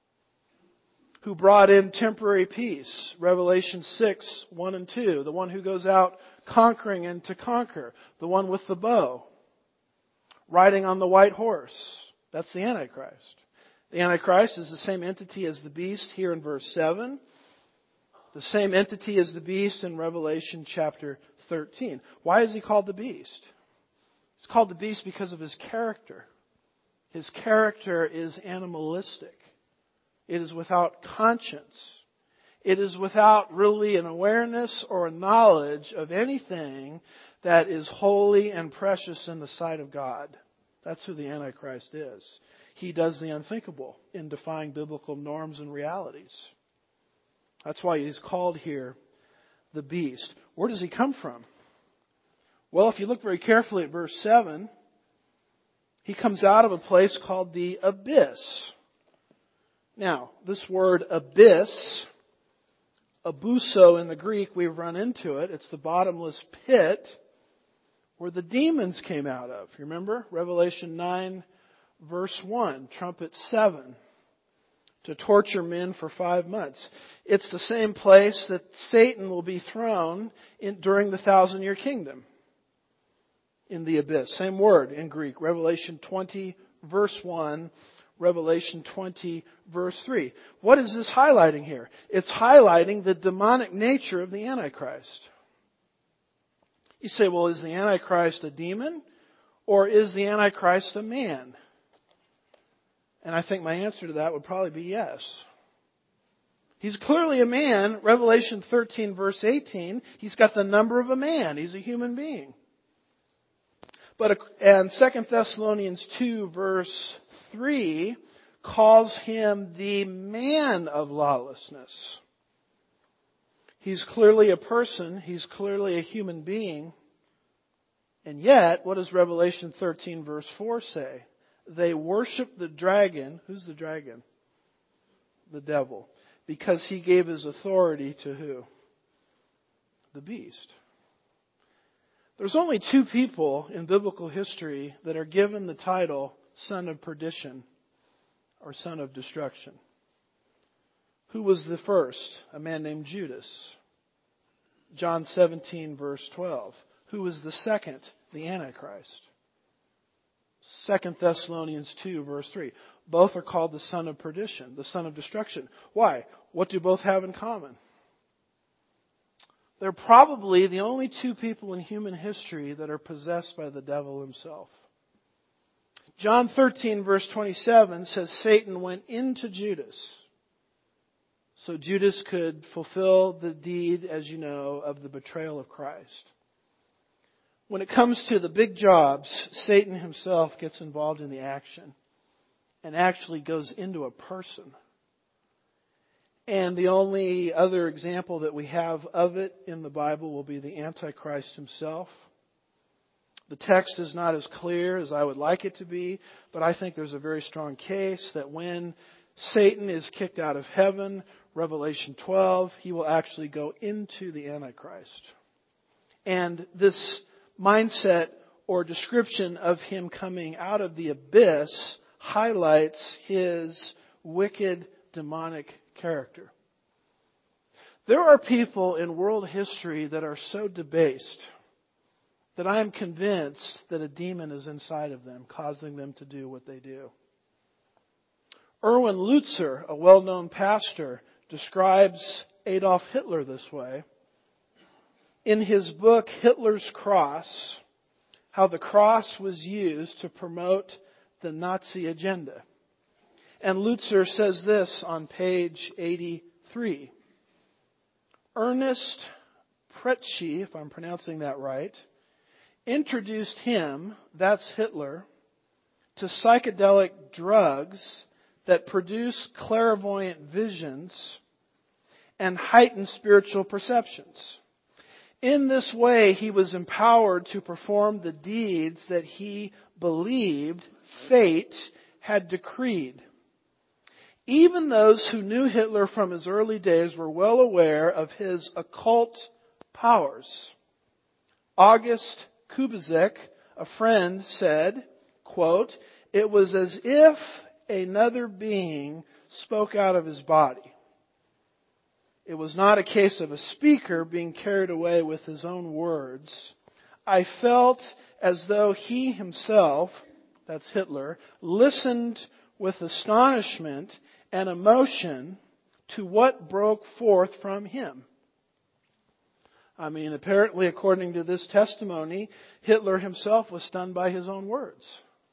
who brought in temporary peace. Revelation 6, 1 and 2. The one who goes out conquering and to conquer. The one with the bow. Riding on the white horse. That's the Antichrist. The Antichrist is the same entity as the beast here in verse 7. The same entity as the beast in Revelation chapter 13. Why is he called the beast? He's called the beast because of his character. His character is animalistic. It is without conscience. It is without really an awareness or a knowledge of anything that is holy and precious in the sight of God. That's who the Antichrist is. He does the unthinkable in defying biblical norms and realities. That's why he's called here the beast. Where does he come from? Well, if you look very carefully at verse 7, he comes out of a place called the abyss. Now, this word abyss, abuso in the Greek, we've run into it. It's the bottomless pit where the demons came out of. You remember? Revelation 9, verse 1, trumpet 7, to torture men for 5 months. It's the same place that Satan will be thrown in during the 1,000-year kingdom. In the abyss. Same word in Greek. Revelation 20, verse 1. Revelation 20, verse 3. What is this highlighting here? It's highlighting the demonic nature of the Antichrist. You say, well, is the Antichrist a demon? Or is the Antichrist a man? And I think my answer to that would probably be yes. He's clearly a man. Revelation 13, verse 18, he's got the number of a man. He's a human being. And 2 Thessalonians 2, verse 3, calls him the man of lawlessness. He's clearly a person. He's clearly a human being. And yet, what does Revelation 13, verse 4 say? They worship the dragon. Who's the dragon? The devil. Because he gave his authority to who? The beast. There's only two people in biblical history that are given the title son of perdition or son of destruction. Who was the first? A man named Judas. John 17, verse 12. Who was the second? The Antichrist. 2 Thessalonians 2, verse 3. Both are called the son of perdition, the son of destruction. Why? What do both have in common? They're probably the only two people in human history that are possessed by the devil himself. John 13, verse 27 says Satan went into Judas. So Judas could fulfill the deed, as you know, of the betrayal of Christ. When it comes to the big jobs, Satan himself gets involved in the action and actually goes into a person. And the only other example that we have of it in the Bible will be the Antichrist himself. The text is not as clear as I would like it to be, but I think there's a very strong case that when Satan is kicked out of heaven, Revelation 12, he will actually go into the Antichrist. And this mindset or description of him coming out of the abyss highlights his wicked, demonic character. There are people in world history that are so debased that I am convinced that a demon is inside of them, causing them to do what they do. Erwin Lutzer, a well-known pastor, describes Adolf Hitler this way. In his book, Hitler's Cross, how the cross was used to promote the Nazi agenda. And Lutzer says this on page 83. Ernest Pretschi, if I'm pronouncing that right, introduced him, that's Hitler, to psychedelic drugs that produce clairvoyant visions and heighten spiritual perceptions. In this way, he was empowered to perform the deeds that he believed fate had decreed. Even those who knew Hitler from his early days were well aware of his occult powers. August Kubizek, a friend, said, quote, "It was as if another being spoke out of his body. It was not a case of a speaker being carried away with his own words. I felt as though he himself," that's Hitler, "listened with astonishment and emotion to what broke forth from him." I mean, apparently, according to this testimony, Hitler himself was stunned by his own words.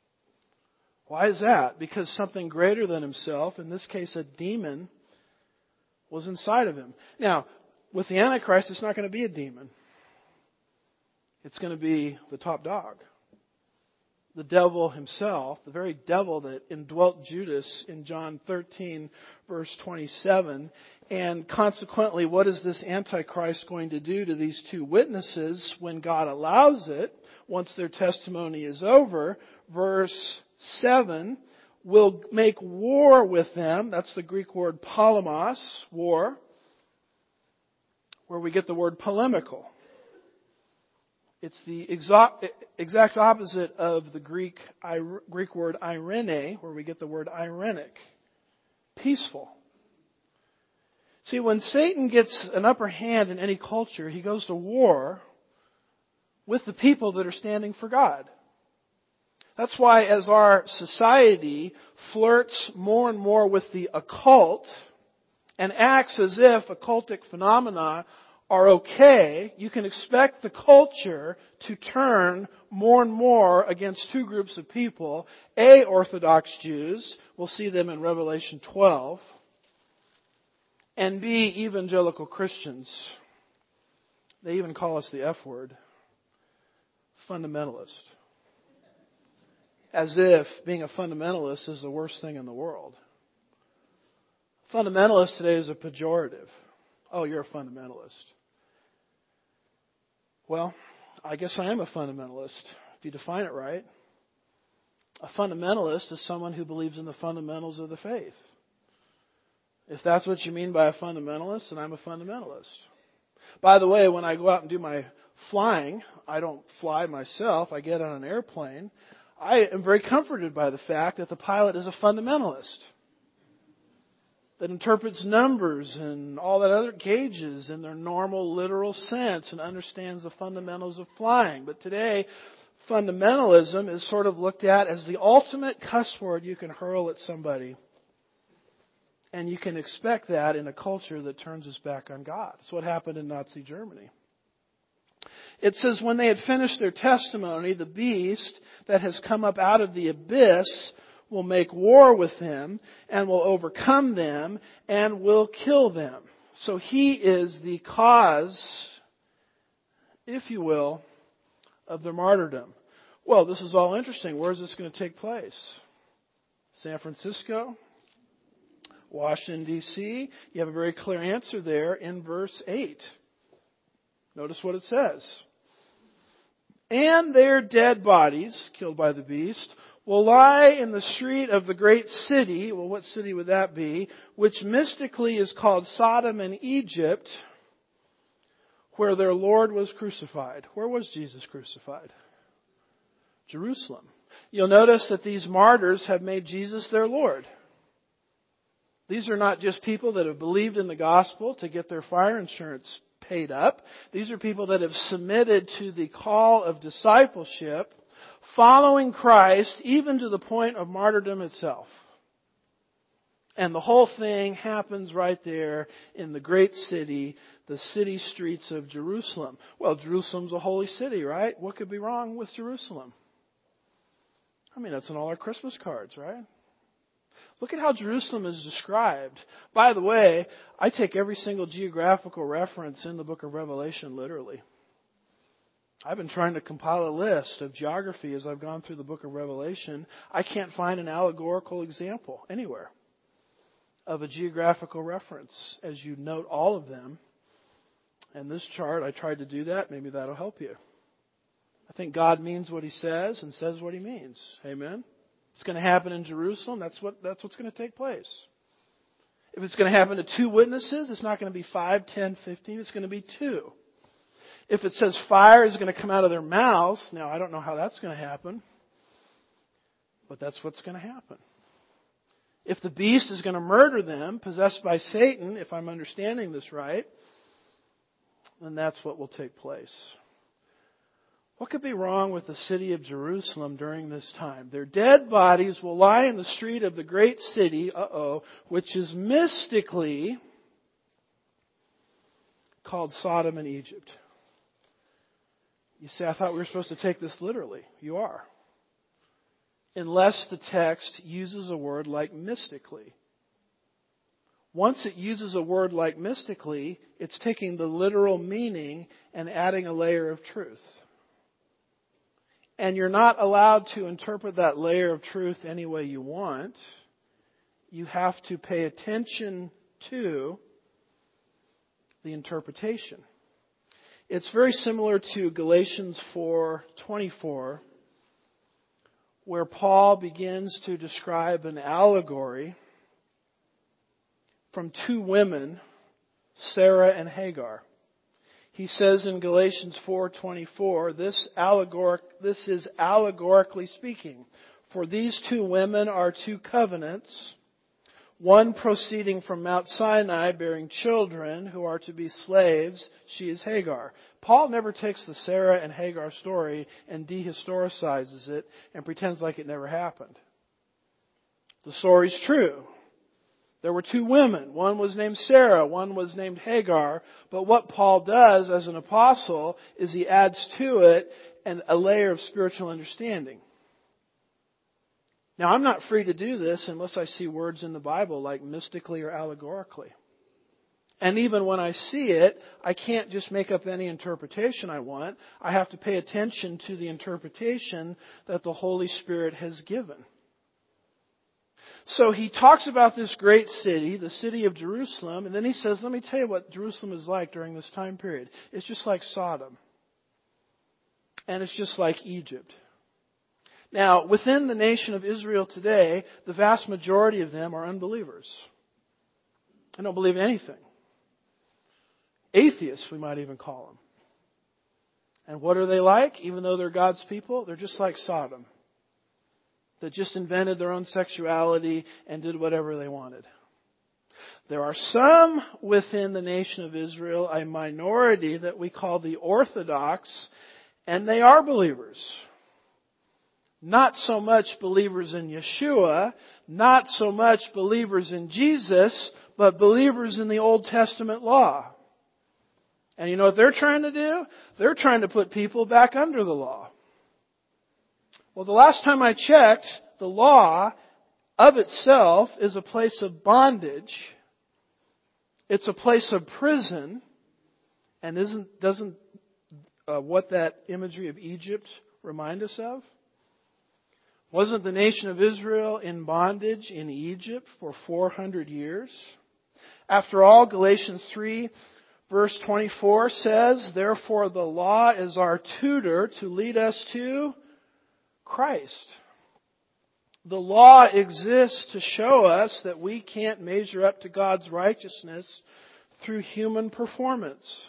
Why is that? Because something greater than himself, in this case a demon, was inside of him. Now, with the Antichrist, it's not going to be a demon. It's going to be the top dog. The devil himself, the very devil that indwelt Judas in John 13, verse 27. And consequently, what is this Antichrist going to do to these two witnesses when God allows it, once their testimony is over? Verse 7, will make war with them. That's the Greek word polemos, war, where we get the word polemical. It's the exact opposite of the Greek word irene, where we get the word irenic, peaceful. See, when Satan gets an upper hand in any culture, he goes to war with the people that are standing for God. That's why as our society flirts more and more with the occult and acts as if occultic phenomena are okay, you can expect the culture to turn more and more against two groups of people. A, Orthodox Jews, we'll see them in Revelation 12, and B, evangelical Christians. They even call us the F word, fundamentalist. As if being a fundamentalist is the worst thing in the world. Fundamentalist today is a pejorative. Oh, you're a fundamentalist. Well, I guess I am a fundamentalist, if you define it right. A fundamentalist is someone who believes in the fundamentals of the faith. If that's what you mean by a fundamentalist, then I'm a fundamentalist. By the way, when I go out and do my flying, I don't fly myself. I get on an airplane. I am very comforted by the fact that the pilot is a fundamentalist that interprets numbers and all that other gauges in their normal, literal sense and understands the fundamentals of flying. But today, fundamentalism is sort of looked at as the ultimate cuss word you can hurl at somebody. And you can expect that in a culture that turns its back on God. That's what happened in Nazi Germany. It says, when they had finished their testimony, the beast that has come up out of the abyss will make war with them and will overcome them and will kill them. So he is the cause, if you will, of their martyrdom. Well, this is all interesting. Where is this going to take place? San Francisco? Washington, D.C.? You have a very clear answer there in verse 8. Notice what it says. And their dead bodies, killed by the beast, will lie in the street of the great city. Well, what city would that be? Which mystically is called Sodom and Egypt, where their Lord was crucified. Where was Jesus crucified? Jerusalem. You'll notice that these martyrs have made Jesus their Lord. These are not just people that have believed in the gospel to get their fire insurance paid up. These are people that have submitted to the call of discipleship, following Christ even to the point of martyrdom itself. And the whole thing happens right there in the great city, the city streets of Jerusalem. Well, Jerusalem's a holy city, right? What could be wrong with Jerusalem? I mean, that's in all our Christmas cards, right? Look at how Jerusalem is described. By the way, I take every single geographical reference in the book of Revelation literally. I've been trying to compile a list of geography as I've gone through the book of Revelation. I can't find an allegorical example anywhere of a geographical reference as you note all of them. And this chart, I tried to do that. Maybe that'll help you. I think God means what He says and says what He means. Amen? It's going to happen in Jerusalem. That's what's going to take place. If it's going to happen to 2 witnesses, it's not going to be 5, 10, 15. It's going to be 2. If it says fire is going to come out of their mouths, now I don't know how that's going to happen, but that's what's going to happen. If the beast is going to murder them, possessed by Satan, if I'm understanding this right, then that's what will take place. What could be wrong with the city of Jerusalem during this time? Their dead bodies will lie in the street of the great city, which is mystically called Sodom and Egypt. You say, I thought we were supposed to take this literally. You are. Unless the text uses a word like mystically. Once it uses a word like mystically, it's taking the literal meaning and adding a layer of truth. And you're not allowed to interpret that layer of truth any way you want. You have to pay attention to the interpretation. It's very similar to Galatians 4:24, where Paul begins to describe an allegory from 2 women, Sarah and Hagar. He says in Galatians 4:24, this is allegorically speaking. For these 2 women are 2 covenants. one proceeding from Mount Sinai bearing children who are to be slaves. She is Hagar. Paul never takes the Sarah and Hagar story and dehistoricizes it and pretends like it never happened. The story's true. There were two women. One was named Sarah, one was named Hagar. But what Paul does as an apostle is he adds to it a layer of spiritual understanding. Now, I'm not free to do this unless I see words in the Bible like mystically or allegorically. And even when I see it, I can't just make up any interpretation I want. I have to pay attention to the interpretation that the Holy Spirit has given. So he talks about this great city, the city of Jerusalem, and then he says, let me tell you what Jerusalem is like during this time period. It's just like Sodom. And it's just like Egypt. Now, within the nation of Israel today, the vast majority of them are unbelievers. They don't believe in anything. Atheists, we might even call them. And what are they like? Even though they're God's people, they're just like Sodom, that just invented their own sexuality and did whatever they wanted. There are some within the nation of Israel, a minority that we call the Orthodox, and they are believers. Not so much believers in Yeshua, not so much believers in Jesus, but believers in the Old Testament law. And you know what they're trying to do? They're trying to put people back under the law. Well, the last time I checked, the law of itself is a place of bondage. It's a place of prison. And doesn't what that imagery of Egypt remind us of? Wasn't the nation of Israel in bondage in Egypt for 400 years? After all, Galatians 3 verse 24 says, therefore the law is our tutor to lead us to Christ. The law exists to show us that we can't measure up to God's righteousness through human performance.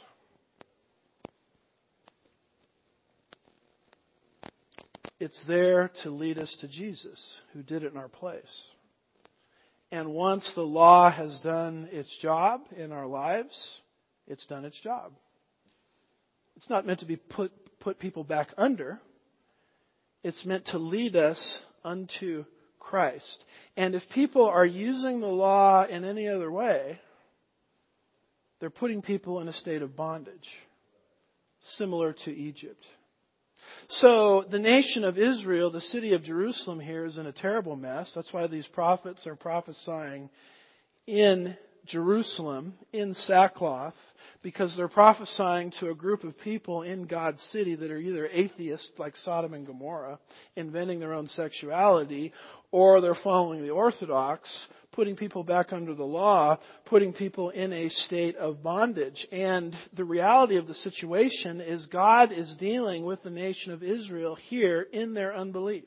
It's there to lead us to Jesus, who did it in our place. And once the law has done its job in our lives, it's done its job. It's not meant to be put people back under. It's meant to lead us unto Christ. And if people are using the law in any other way, they're putting people in a state of bondage, similar to Egypt. So the nation of Israel, the city of Jerusalem here, is in a terrible mess. That's why these prophets are prophesying in Jerusalem, in sackcloth, because they're prophesying to a group of people in God's city that are either atheists like Sodom and Gomorrah, inventing their own sexuality, or they're following the Orthodox, putting people back under the law, putting people in a state of bondage. And the reality of the situation is God is dealing with the nation of Israel here in their unbelief.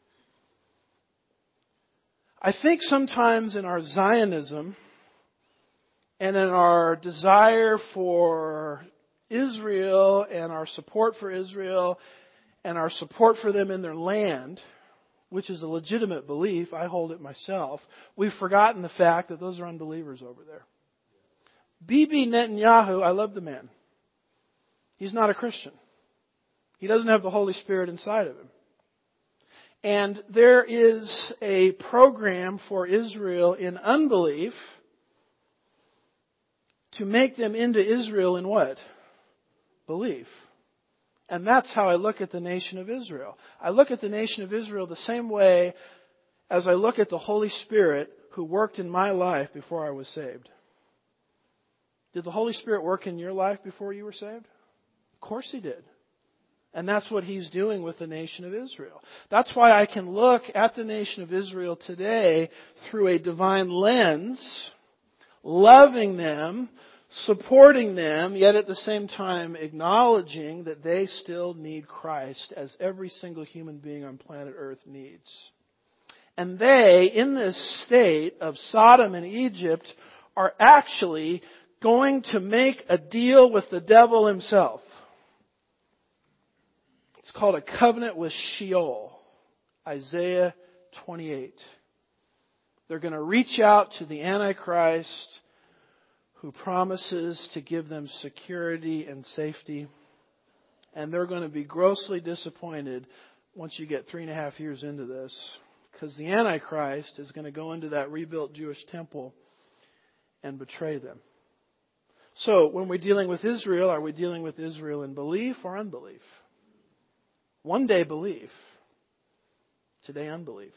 I think sometimes in our Zionism, and in our desire for Israel and our support for Israel and our support for them in their land, which is a legitimate belief, I hold it myself, we've forgotten the fact that those are unbelievers over there. Bibi Netanyahu, I love the man. He's not a Christian. He doesn't have the Holy Spirit inside of him. And there is a program for Israel in unbelief to make them into Israel in what? Belief. And that's how I look at the nation of Israel. I look at the nation of Israel the same way as I look at the Holy Spirit who worked in my life before I was saved. Did the Holy Spirit work in your life before you were saved? Of course He did. And that's what He's doing with the nation of Israel. That's why I can look at the nation of Israel today through a divine lens, loving them, supporting them, yet at the same time acknowledging that they still need Christ, as every single human being on planet Earth needs. And they, in this state of Sodom and Egypt, are actually going to make a deal with the devil himself. It's called a covenant with Sheol. Isaiah 28. They're going to reach out to the Antichrist who promises to give them security and safety. And they're going to be grossly disappointed once you get 3.5 years into this, because the Antichrist is going to go into that rebuilt Jewish temple and betray them. So, when we're dealing with Israel, are we dealing with Israel in belief or unbelief? One day belief, today unbelief.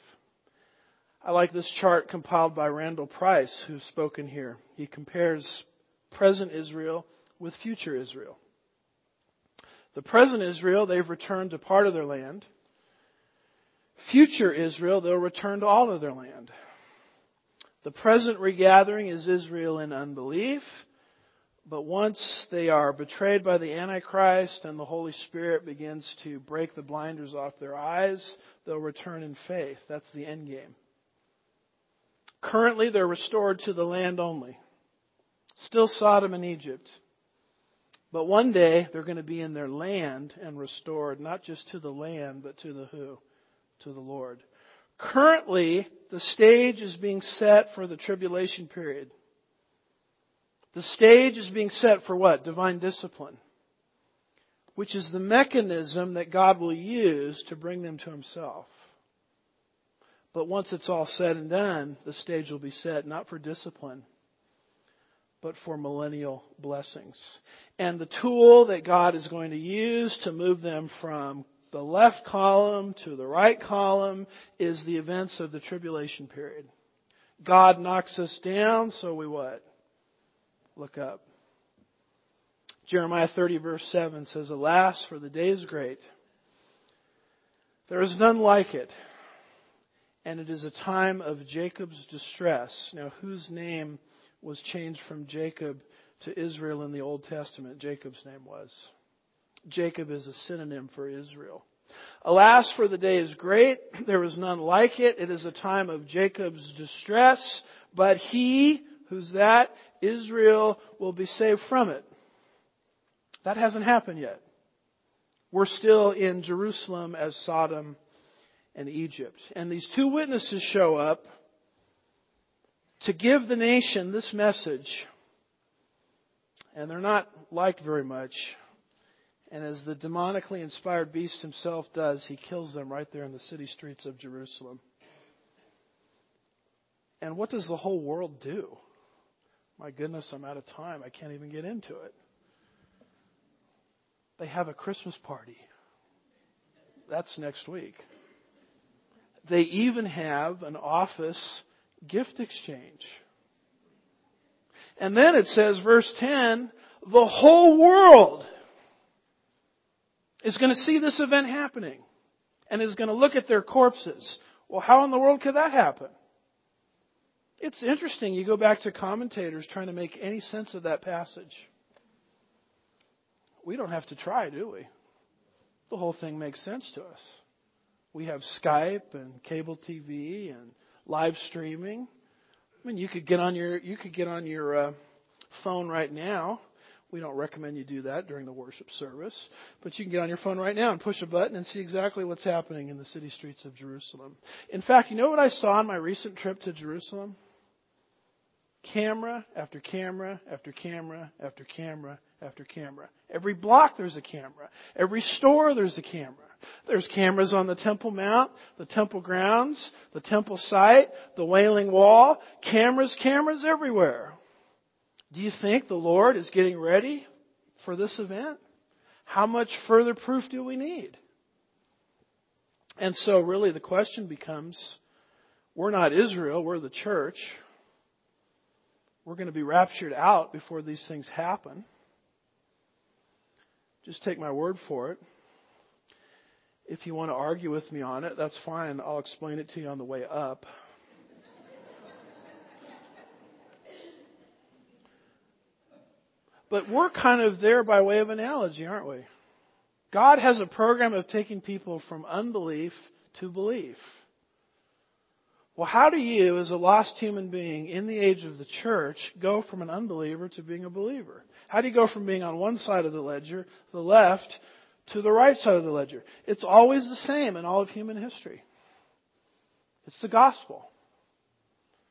I like this chart compiled by Randall Price, who's spoken here. He compares present Israel with future Israel. The present Israel, they've returned to part of their land. Future Israel, they'll return to all of their land. The present regathering is Israel in unbelief. But once they are betrayed by the Antichrist and the Holy Spirit begins to break the blinders off their eyes, they'll return in faith. That's the end game. Currently, they're restored to the land only. Still Sodom and Egypt. But one day, they're going to be in their land and restored, not just to the land, but to the who? To the Lord. Currently, the stage is being set for the tribulation period. The stage is being set for what? Divine discipline. Which is the mechanism that God will use to bring them to Himself. But once it's all said and done, the stage will be set not for discipline, but for millennial blessings. And the tool that God is going to use to move them from the left column to the right column is the events of the tribulation period. God knocks us down, so we what? Look up. Jeremiah 30 verse 7 says, "Alas, for the day is great. There is none like it. And it is a time of Jacob's distress." Now, whose name was changed from Jacob to Israel in the Old Testament? Jacob's name was. Jacob is a synonym for Israel. "Alas, for the day is great. There is none like it. It is a time of Jacob's distress. But he," who's that? Israel, "will be saved from it." That hasn't happened yet. We're still in Jerusalem as Sodom and Egypt. And these two witnesses show up to give the nation this message. And they're not liked very much. And as the demonically inspired beast himself does, he kills them right there in the city streets of Jerusalem. And what does the whole world do? My goodness, I'm out of time. I can't even get into it. They have a Christmas party. That's next week. They even have an office gift exchange. And then it says, verse 10, the whole world is going to see this event happening and is going to look at their corpses. Well, how in the world could that happen? It's interesting. You go back to commentators trying to make any sense of that passage. We don't have to try, do we? The whole thing makes sense to us. We have Skype and cable TV and live streaming. I mean, you could get on your phone right now. We don't recommend you do that during the worship service, but you can get on your phone right now and push a button and see exactly what's happening in the city streets of Jerusalem. In fact, you know what I saw on my recent trip to Jerusalem? Camera after camera after camera after camera after camera. Every block there's a camera. Every store there's a camera. There's cameras on the Temple Mount, the Temple grounds, the Temple site, the Wailing Wall. Cameras everywhere. Do you think the Lord is getting ready for this event? How much further proof do we need? And so really the question becomes, we're not Israel, we're the church. We're going to be raptured out before these things happen. Just take my word for it. If you want to argue with me on it, that's fine. I'll explain it to you on the way up. But we're kind of there by way of analogy, aren't we? God has a program of taking people from unbelief to belief. Well, how do you, as a lost human being in the age of the church, go from an unbeliever to being a believer? How do you go from being on one side of the ledger, the left, to the right side of the ledger? It's always the same in all of human history. It's the gospel.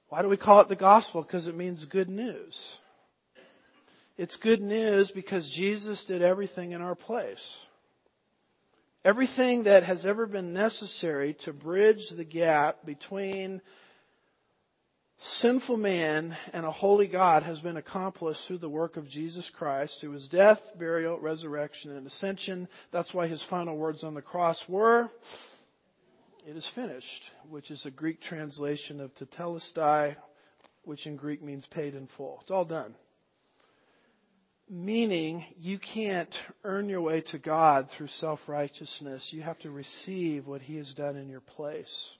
Why do we call it the gospel? Because it means good news. It's good news because Jesus did everything in our place. Everything that has ever been necessary to bridge the gap between sinful man and a holy God has been accomplished through the work of Jesus Christ, through His death, burial, resurrection, and ascension. That's why His final words on the cross were, "It is finished," which is a Greek translation of tetelestai, which in Greek means paid in full. It's all done. Meaning, you can't earn your way to God through self-righteousness. You have to receive what He has done in your place.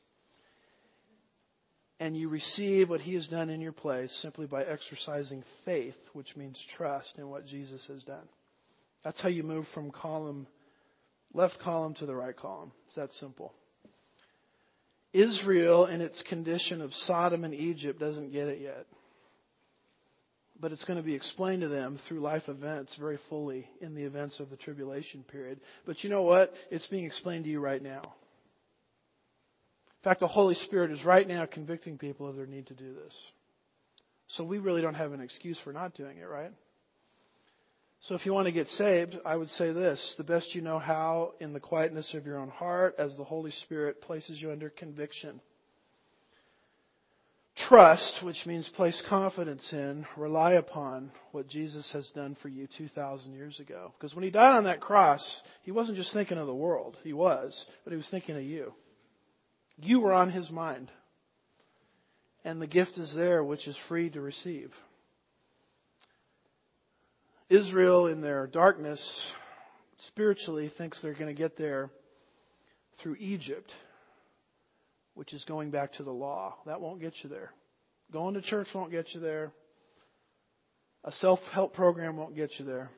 And you receive what He has done in your place simply by exercising faith, which means trust in what Jesus has done. That's how you move from left column to the right column. It's that simple. Israel, in its condition of Sodom and Egypt, doesn't get it yet. But it's going to be explained to them through life events very fully in the events of the tribulation period. But you know what? It's being explained to you right now. In fact, the Holy Spirit is right now convicting people of their need to do this. So we really don't have an excuse for not doing it, right? So if you want to get saved, I would say this: the best you know how, in the quietness of your own heart, as the Holy Spirit places you under conviction. Trust, which means place confidence in, rely upon what Jesus has done for you 2,000 years ago. Because when He died on that cross, He wasn't just thinking of the world. He was, but He was thinking of you. You were on His mind. And the gift is there, which is free to receive. Israel, in their darkness, spiritually thinks they're going to get there through Egypt, which is going back to the law. That won't get you there. Going to church won't get you there. A self-help program won't get you there.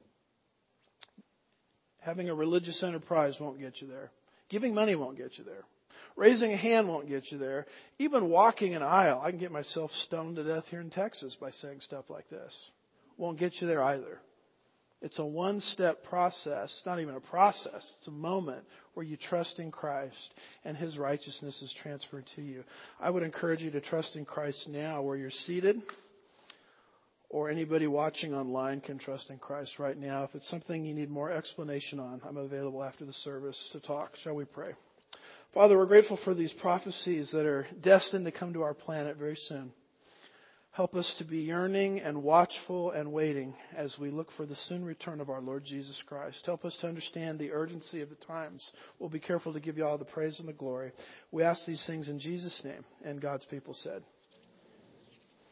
Having a religious enterprise won't get you there. Giving money won't get you there. Raising a hand won't get you there. Even walking an aisle. I can get myself stoned to death here in Texas by saying stuff like this. Won't get you there either. It's a one-step process. It's not even a process. It's a moment where you trust in Christ and His righteousness is transferred to you. I would encourage you to trust in Christ now where you're seated, or anybody watching online can trust in Christ right now. If it's something you need more explanation on, I'm available after the service to talk. Shall we pray? Father, we're grateful for these prophecies that are destined to come to our planet very soon. Help us to be yearning and watchful and waiting as we look for the soon return of our Lord Jesus Christ. Help us to understand the urgency of the times. We'll be careful to give you all the praise and the glory. We ask these things in Jesus' name. And God's people said,